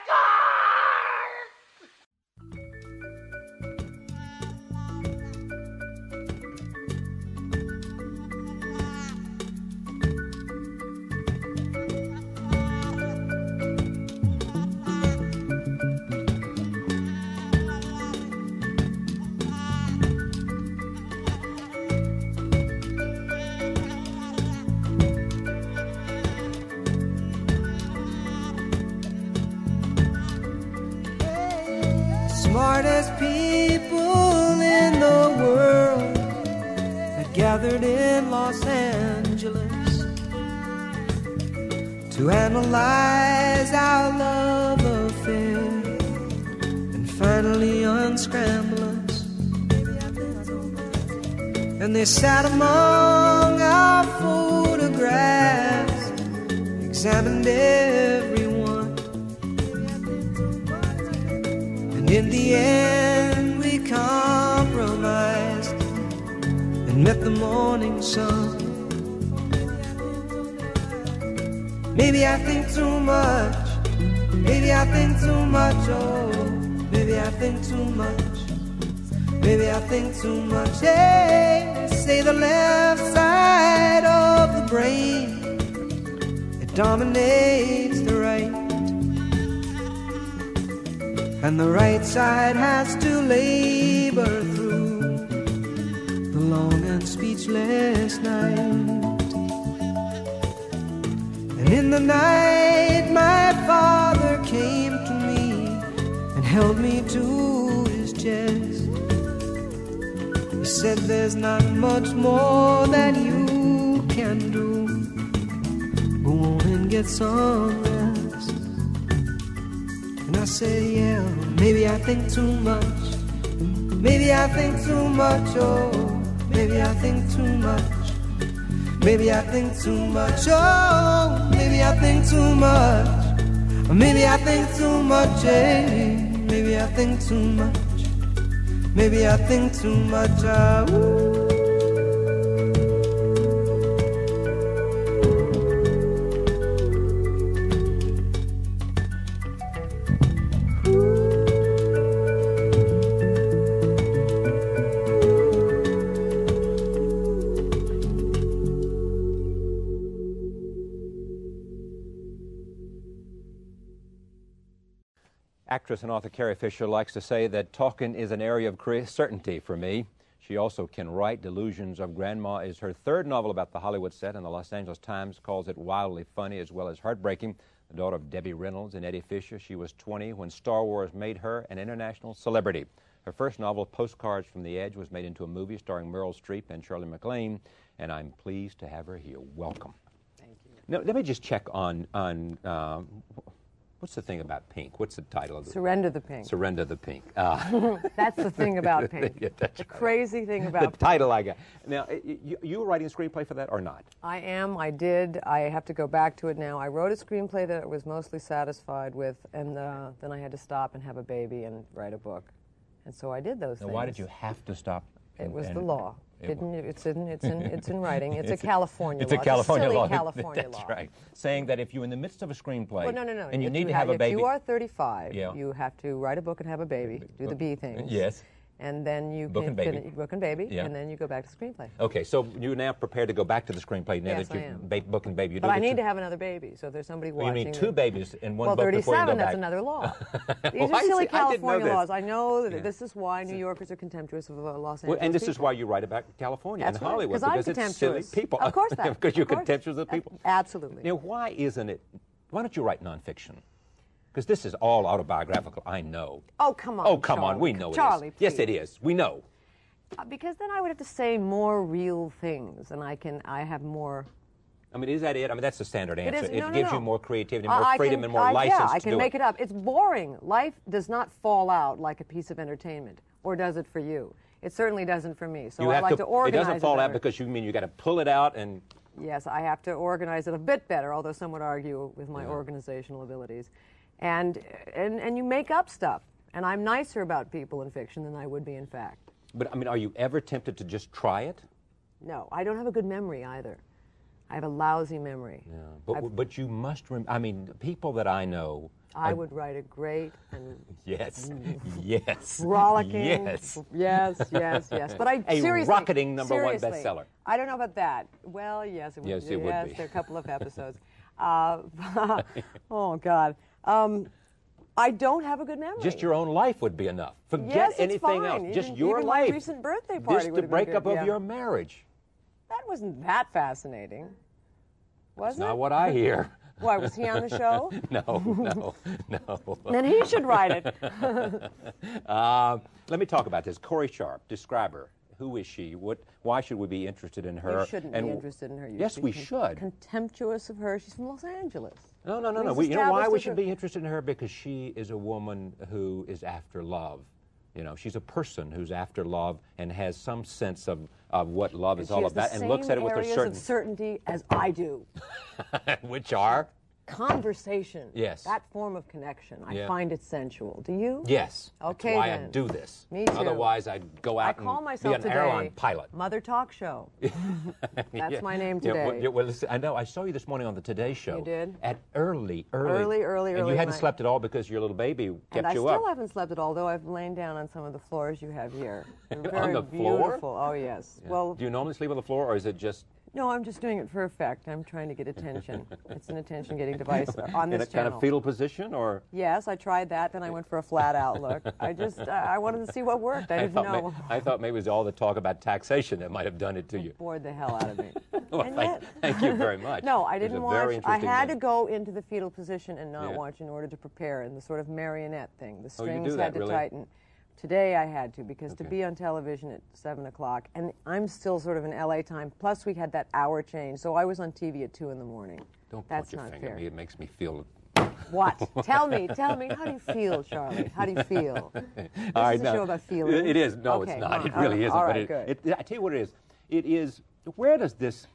Smartest people in the world had gathered in Los Angeles to analyze our love affair and finally unscramble us. And they sat among our photographs, examined every one. And in the end we compromised and met the morning sun. Maybe I think too much, maybe I think too much, oh, maybe I think too much, maybe I think too much. Hey, say the left side of the brain, it dominates the right. And the right side has to labor through the long and speechless night. And in the night my father came to me and held me to his chest. He said there's not much more that you can do. Go on and get some rest. And I said, yeah, maybe I think too much. Maybe I think too much, oh, maybe I think too much. Maybe I think too much, oh, maybe I think too much. Maybe I think too much, eh, maybe I think too much. Maybe I think too much, ooh. Actress and author Carrie Fisher likes to say that talking is an area of certainty for me. She also can write. Delusions of Grandma is her third novel about the Hollywood set, and the Los Angeles Times calls it wildly funny as well as heartbreaking. The daughter of Debbie Reynolds and Eddie Fisher, she was 20 when Star Wars made her an international celebrity. Her first novel, Postcards from the Edge, was made into a movie starring Meryl Streep and Shirley MacLaine, and I'm pleased to have her here. Welcome. Thank you. Now, let me just check on what's the thing about Pink? What's the title of it? Surrender the Pink. Surrender the Pink. That's the thing about Pink. Yeah, that's the crazy thing about the title I got. Now, you were writing a screenplay for that or not? I am. I did. I have to go back to it now. I wrote a screenplay that I was mostly satisfied with, and then I had to stop and have a baby and write a book. And so I did those things. Why did you have to stop? It was the law. It's in writing. It's a California law. It's a California law. California That's law. right. Saying that if you're in the midst of a screenplay, Well, no. and you need to have a baby. If you are 35, Yeah. you have to write a book and have a baby, do the B things. Yes. And then you Book can and baby. finish book and baby, Yeah. and then you go back to screenplay. Okay, so you're now prepared to go back to the screenplay now Yes, that I you am. book and baby. You But do I the need two- to have another baby, so if there's somebody Well, watching. you need two babies in one well, book before you go 37, back. that's another law. These Oh, are I silly see. I didn't know California this. laws. I know that Yeah. this is why New Yorkers are contemptuous of Los Angeles Well, and this is people. why you write about California That's and right, Hollywood 'cause I'm because it's silly contemptuous. people. Of course that. Because you're Of course. contemptuous of people. Absolutely. Now, why don't you write nonfiction? Because this is all autobiographical, I know. Oh, come on. Oh, come on, Charlie. we know Charlie, it is. Yes, please. it is. We know. Because then I would have to say more real things, and I have more. I mean, is that it? I mean, that's the standard It answer. is- It no, gives no. you more creativity, more I freedom, can- and more license Yeah, I to can do make it up. It's boring. Life does not fall out like a piece of entertainment, or does it for you? It certainly doesn't for me. So You I have like to organize it doesn't fall out better. because you mean you got to pull it out and. Yes, I have to organize it a bit better, although some would argue with my Yeah. organizational abilities. And you make up stuff. And I'm nicer about people in fiction than I would be in fact. But I mean, are you ever tempted to just try it? No, I don't have a good memory either. I have a lousy memory. Yeah. But you must. I mean, people that I know. I would write a great and Yes. Yes. rollicking. Yes. Yes. But I a seriously, rocketing number one seriously, bestseller. I don't know about that. Well, yes, it would. Yes, it would be. There are a couple of episodes. Oh God. I don't have a good memory. Just your own life would be enough. Forget Yes, it's anything fine. else. Just Even- your even my life. recent birthday party Just would the have been breakup good, of yeah. your marriage. That wasn't that fascinating. Was That's it? not what I hear. Why, was he on the show? No. Then he should write it. Let me talk about this. Corey Sharp, describe her. Who is she? Why should we be interested in her? You shouldn't be interested in her. You Yes, should we be should. Contemptuous of her. She's from Los Angeles. No. She's You know why established we as should a- be interested in her? Because she is a woman who is after love. You know, she's a person who's after love and has some sense of what love is She all has about the and looks at it with a same areas certain. of certainty as I do. Which are? Conversation. Yes. That form of connection. I Yeah. find it sensual. Do you? Yes. Okay, That's why then. I do this. Me too. Otherwise, I'd go I out call and myself be an today airline pilot. Mother Talk Show. That's Yeah. my name Yeah, today. well, listen, I know. I saw you this morning on the Today Show. You did? At early. Early And you hadn't night. slept at all because your little baby kept And I you still up. haven't slept at all, though I've lain down on some of the floors you have here. They're On very the floor? beautiful. Oh, yes. Yeah. Well, Do you normally sleep on the floor, or is it just no, I'm just doing it for effect. I'm trying to get attention. It's an attention-getting device on in this a kind channel. of fetal position, or? Yes, I tried that. Then I went for a flat-out look. I wanted to see what worked. I didn't know. I thought maybe it was all the talk about taxation that might have done it to you. Bored the hell out of me. Well, And yet- thank you very much. No, I It was didn't a very watch. I interesting had to man. go into the fetal position and not Yeah. watch in order to prepare, in the sort of marionette thing. The Oh, you strings do that, had to really? tighten. Today I had to, because to Okay. be on television at 7 o'clock, and I'm still sort of in LA time, plus we had that hour change, so I was on TV at 2 in the morning. Don't That's point your not finger fair. at me. It makes me feel. What? Tell me. How do you feel, Charlie? How do you feel? This All right, is a now, show about feelings. It is. No, Okay, it's not. fine. It really isn't. All but right, good. I tell you what it is. It is. Where does this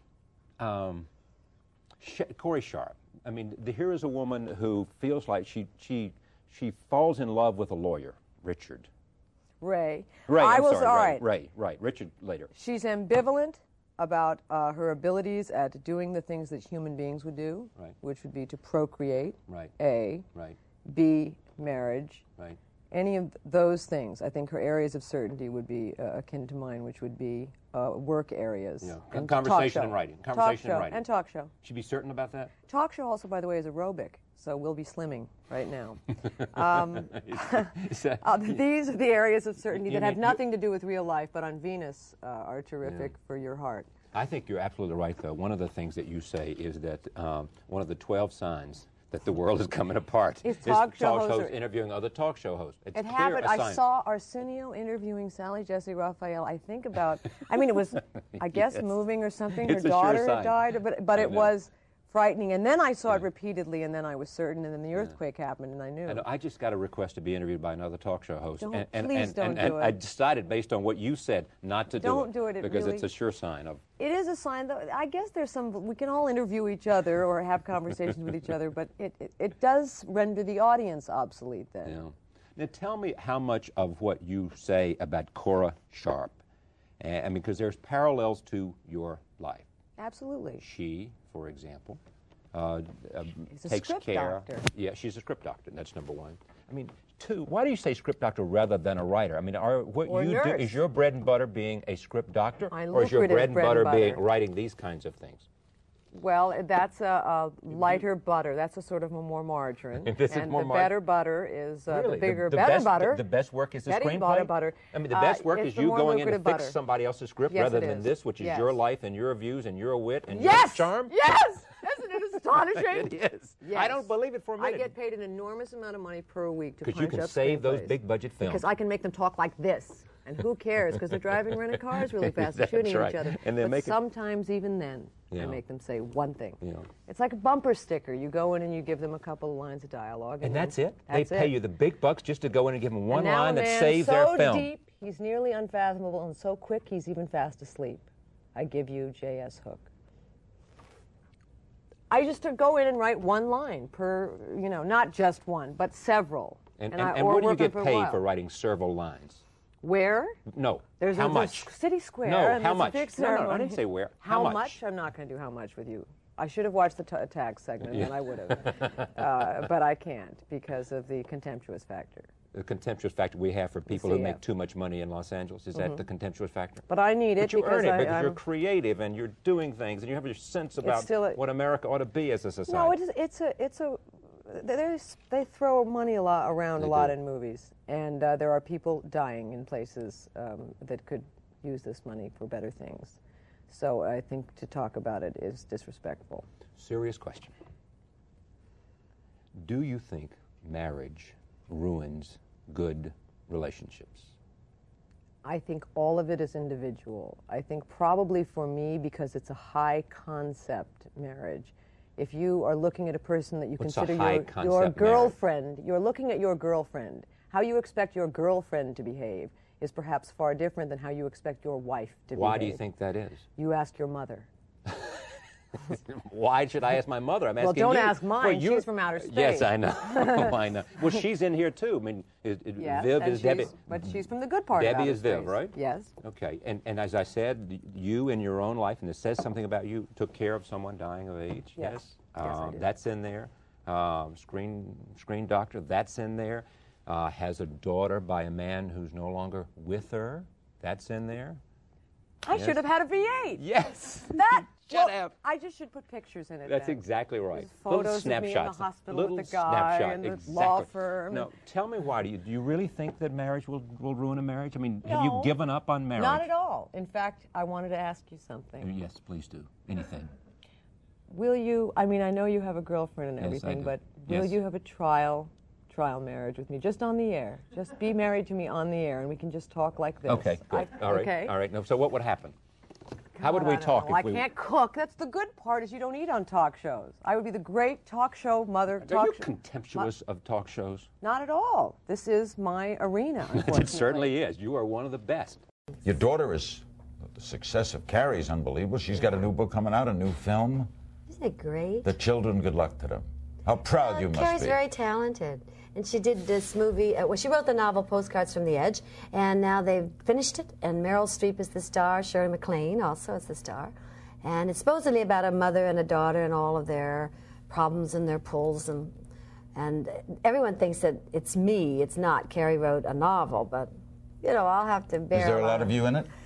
Corey Sharp? I mean, here is a woman who feels like she falls in love with a lawyer, Richard. Ray. Ray. I I'm was sorry, all Ray, right. Right. Richard later. She's ambivalent about her abilities at doing the things that human beings would do, Right. which would be to procreate, Right. A, Right. B, marriage. Right. Any of those things, I think her areas of certainty would be akin to mine, which would be work areas. Yeah. And Conversation talk and show. writing. Talk Conversation show and writing. and talk show. Should be certain about that? Talk show also, by the way, is aerobic, so we'll be slimming right now. These are the areas of certainty that have nothing to do with real life, but on Venus are terrific for your heart. I think you're absolutely right, though. One of the things that you say is that one of the 12 signs that the world is coming apart is talk show hosts interviewing other talk show hosts. It's it clear happened. a sign. I saw Arsenio interviewing Sally Jesse Raphael. I think about, I mean, it was, I guess, Yes. moving or something. It's Her a sure daughter sign. died, but I it know. was frightening. And then I saw it repeatedly, and then I was certain, and then the earthquake happened, and I knew. I just got a request to be interviewed by another talk show host. Don't- and please don't do I it. decided, based on what you said, not to Don't do it. because Really- it's a sure sign of. It is a sign, though. I guess there's some, we can all interview each other or have conversations with each other, but it does render the audience obsolete then. Yeah. Now tell me how much of what you say about Cora Sharp, I mean, because there's parallels to your life. Absolutely. She, for example, He's a takes script care. doctor. Yeah, she's a script doctor. That's number one. I mean, two. Why do you say script doctor rather than a writer? I mean, what Or you do nurse. is your bread and butter being a script doctor, My or is your lucrative bread and bread and butter butter. being writing these kinds of things? Well, that's a lighter butter. That's a sort of a more margarine. This is and more the margarine? better butter is Really? the bigger, the better best, butter. The best work is the Betty screenplay? butter. I mean, the best work it's is the you more going in and lucrative fix butter. somebody else's script Yes, rather it than is. this, which is Yes. your life and your views and your wit and Yes! your charm? Yes! Isn't it astonishing? It is. Yes. I don't believe it for a minute. I get paid an enormous amount of money per week to Because punch you can up save those screenplays. big budget films. Because I can make them talk like this. And who cares? Because they're driving rented cars really fast and That's shooting right. each other. And they but make it- sometimes even then, Yeah. I make them say one thing. Yeah. It's like a bumper sticker. You go in and you give them a couple of lines of dialogue. And then that's it? That's They pay it. you the big bucks just to go in and give them one And now line a that man saves so their film. deep, he's nearly unfathomable, and so quick, he's even fast asleep. I give you J.S. Hook. I just go in and write one line per, not just one, but several. And or what do you work on get for a paid while. for writing several lines? Where? No. There's how a much? City Square. No, and how there's much? A big No, I ceremony. didn't say where. How How much? I'm not going to do how much with you. I should have watched the tag segment, Yeah. and I would have. But I can't because of the contemptuous factor. The contemptuous factor we have for people who make CF. too much money in Los Angeles. Is that the contemptuous factor? But I need it But you because earn it I- because you're I'm- creative and you're doing things and you have your sense about still a- what America ought to be as a society. No, it's a. They throw money around They a lot do. in movies, and there are people dying in places that could use this money for better things. So I think to talk about it is disrespectful. Serious question. Do you think marriage ruins good relationships? I think all of it is individual. I think probably for me, because it's a high concept marriage, if you are looking at a person that you What's a consider high your concept marriage? girlfriend, you're looking at your girlfriend. How you expect your girlfriend to behave is perhaps far different than how you expect your wife to behave. Why do you think that is? You ask your mother. Why should I ask my mother? I'm Well, asking don't you. ask mine. Well, you're- She's from outer space. Yes, I know. I know. Well, she's in here too. I mean, Yes, Viv and is Debbie. but she's from the good part of Debbie outer is Viv, space. right? Yes. Okay, and as I said, you in your own life, and it says something about you, took care of someone dying of age. Yes. Yes, I did. That's in there. Screen doctor, that's in there. Has a daughter by a man who's no longer with her. That's in there. I Yes. should have had a V8. Yes. That. Shut well, up. I just should put pictures in it. That's then. exactly right. There's photos little of me in snapshots. the hospital little with the guy snapshot. and the exactly. law firm. No, tell me why. Do you really think that marriage will ruin a marriage? I mean, have you No. given up on marriage? Not at all. In fact, I wanted to ask you something. Yes, please do. Anything. Will you, I mean, I know you have a girlfriend and Yes, I everything, do. but will Yes. you have a trial marriage with me, just on the air? Just be married to me on the air, and we can just talk like this. Okay, good. All right. Okay? All right. No, so what would happen? How would God, we I don't talk know. if we... I can't cook. That's the good part, is you don't eat on talk shows. I would be the great talk show mother. Are talk you show- contemptuous of talk shows? Not at all. This is my arena, unfortunately. It certainly is. You are one of the best. Your daughter is, the success of Carrie is unbelievable. She's got a new book coming out, a new film. Isn't it great? The children, good luck to them. How proud you must Carrie's be. very talented. And she did this movie, well, she wrote the novel Postcards from the Edge, and now they've finished it, and Meryl Streep is the star, Shirley MacLaine also is the star. And it's supposedly about a mother and a daughter and all of their problems and their pulls, and everyone thinks that it's me, it's not. Carrie wrote a novel, but, I'll have to bear Is there a lot of you in it?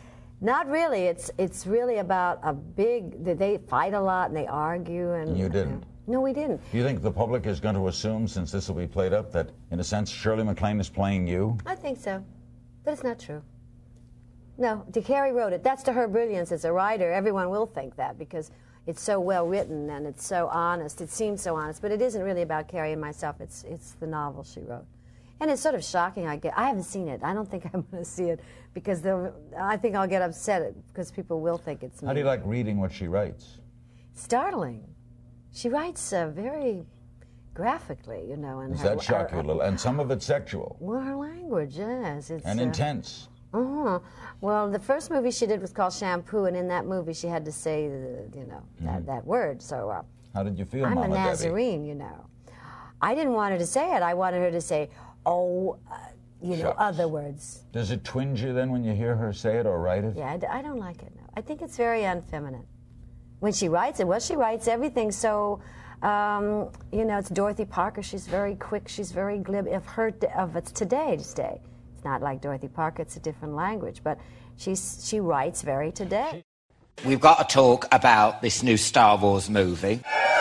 Not really. It's really about a big. They fight a lot and they argue and. You didn't. No, we didn't. Do you think the public is going to assume, since this will be played up, that in a sense Shirley MacLaine is playing you? I think so, but it's not true. No, Carrie wrote it. That's to her brilliance as a writer. Everyone will think that because it's so well written and it's so honest. It seems so honest, but it isn't really about Carrie and myself. It's the novel she wrote. And it's sort of shocking. I haven't seen it. I don't think I'm going to see it because I think I'll get upset because people will think it's me. How do you like reading what she writes? Startling. She writes very graphically, you know. And Does that shock you a little? And some of it's sexual. Well, her language, yes. It's, and intense. Well, the first movie she did was called Shampoo, and in that movie she had to say, that word. So how did you feel, I'm Mama a Nazarene, Debbie? you know. I didn't want her to say it. I wanted her to say, other words. Does it twinge you then when you hear her say it or write it? Yeah, I don't like it, no. I think it's very unfeminine. When she writes it, she writes everything so, it's Dorothy Parker. She's very quick. She's very glib. Of it's today's day. It's not like Dorothy Parker. It's a different language. But she writes very today. We've got to talk about this new Star Wars movie.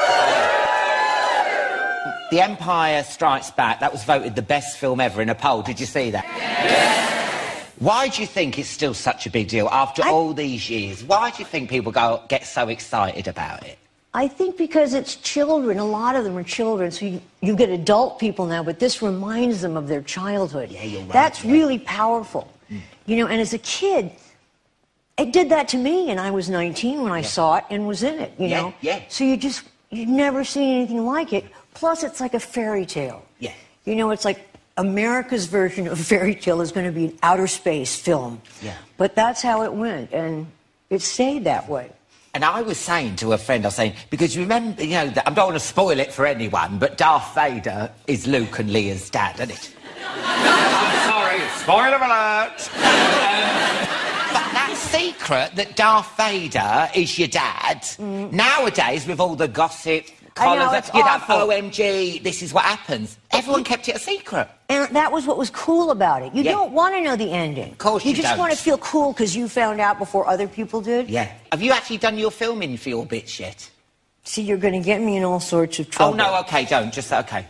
The Empire Strikes Back, that was voted the best film ever in a poll. Did you see that? Yes. Why do you think it's still such a big deal after all these years? Why do you think people get so excited about it? I think because it's children. A lot of them are children, so you get adult people now, but this reminds them of their childhood. Yeah, you're right. That's really powerful. You know, and as a kid, it did that to me, and I was 19 when I saw it and was in it, you know? Yeah. So you've never seen anything like it. Plus, it's like a fairy tale. Yeah. You know, it's like America's version of a fairy tale is going to be an outer space film. Yeah. But that's how it went, and it stayed that way. And I was saying to a friend, because you remember, I don't want to spoil it for anyone, but Darth Vader is Luke and Leia's dad, isn't it? I'm sorry, spoiler alert! But that secret that Darth Vader is your dad, nowadays with all the gossip, collars, you'd have OMG, this is what happens. Everyone kept it a secret. And that was what was cool about it. You don't want to know the ending. Of course you just don't. want to feel cool because you found out before other people did. Yeah. Have you actually done your filming for your bits yet? See, you're going to get me in all sorts of trouble. Oh, no, okay, don't. Just, okay.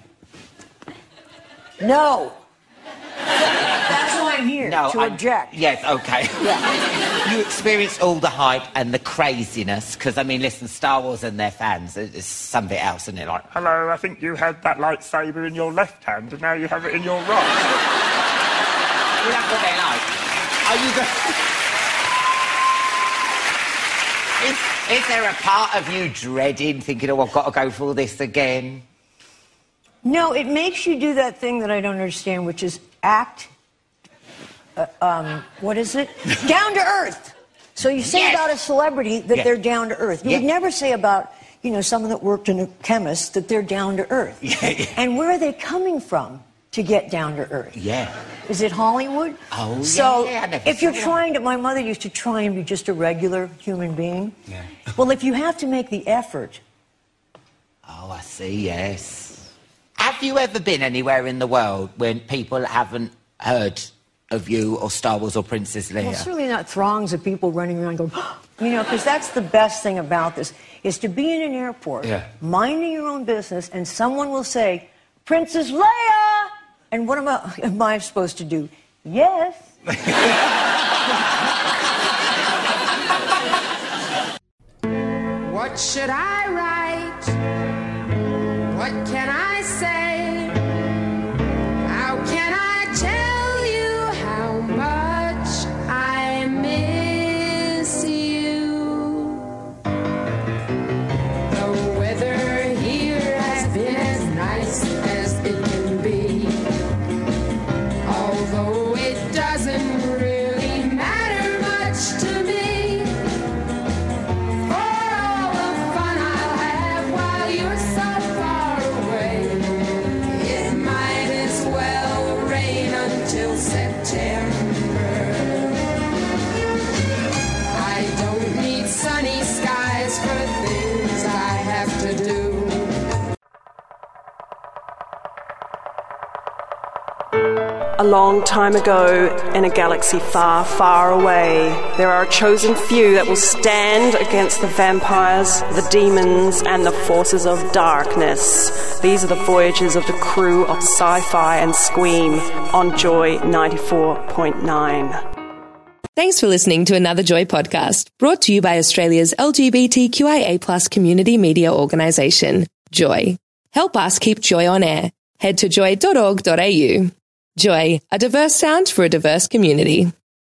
No. That's why I'm here, to object. Yes, okay. Yeah. You experienced all the hype and the craziness, because, listen, Star Wars and their fans, it's something else, isn't it? Like, hello, I think you had that lightsaber in your left hand, and now you have it in your right. That's what they're like. Are you Is there a part of you dreading, thinking, I've got to go through all this again? No, it makes you do that thing that I don't understand, which is act, what is it? Down to earth. So you say about a celebrity that they're down to earth. You would never say about, someone that worked in a chemist that they're down to earth. And where are they coming from to get down to earth? Yeah. Is it Hollywood? Oh, so yeah. if you're trying to, my mother used to try and be just a regular human being. Yeah. Well, if you have to make the effort. Oh, I see, yes. Have you ever been anywhere in the world when people haven't heard of you or Star Wars or Princess Leia? Well, certainly not throngs of people running around going, because that's the best thing about this, is to be in an airport, minding your own business, and someone will say, Princess Leia! And what am I supposed to do? Yes. What should I write? What can I say? How can I tell you how much I miss you? The weather here has been as nice as it can be. Although it doesn't really matter much to me. For all the fun I'll have while you're so far away. A long time ago, in a galaxy far, far away, there are a chosen few that will stand against the vampires, the demons, and the forces of darkness. These are the voyages of the crew of Sci-Fi and Squeam on Joy 94.9. Thanks for listening to another Joy podcast, brought to you by Australia's LGBTQIA+ community media organisation, Joy. Help us keep Joy on air. Head to joy.org.au. Joy, a diverse sound for a diverse community.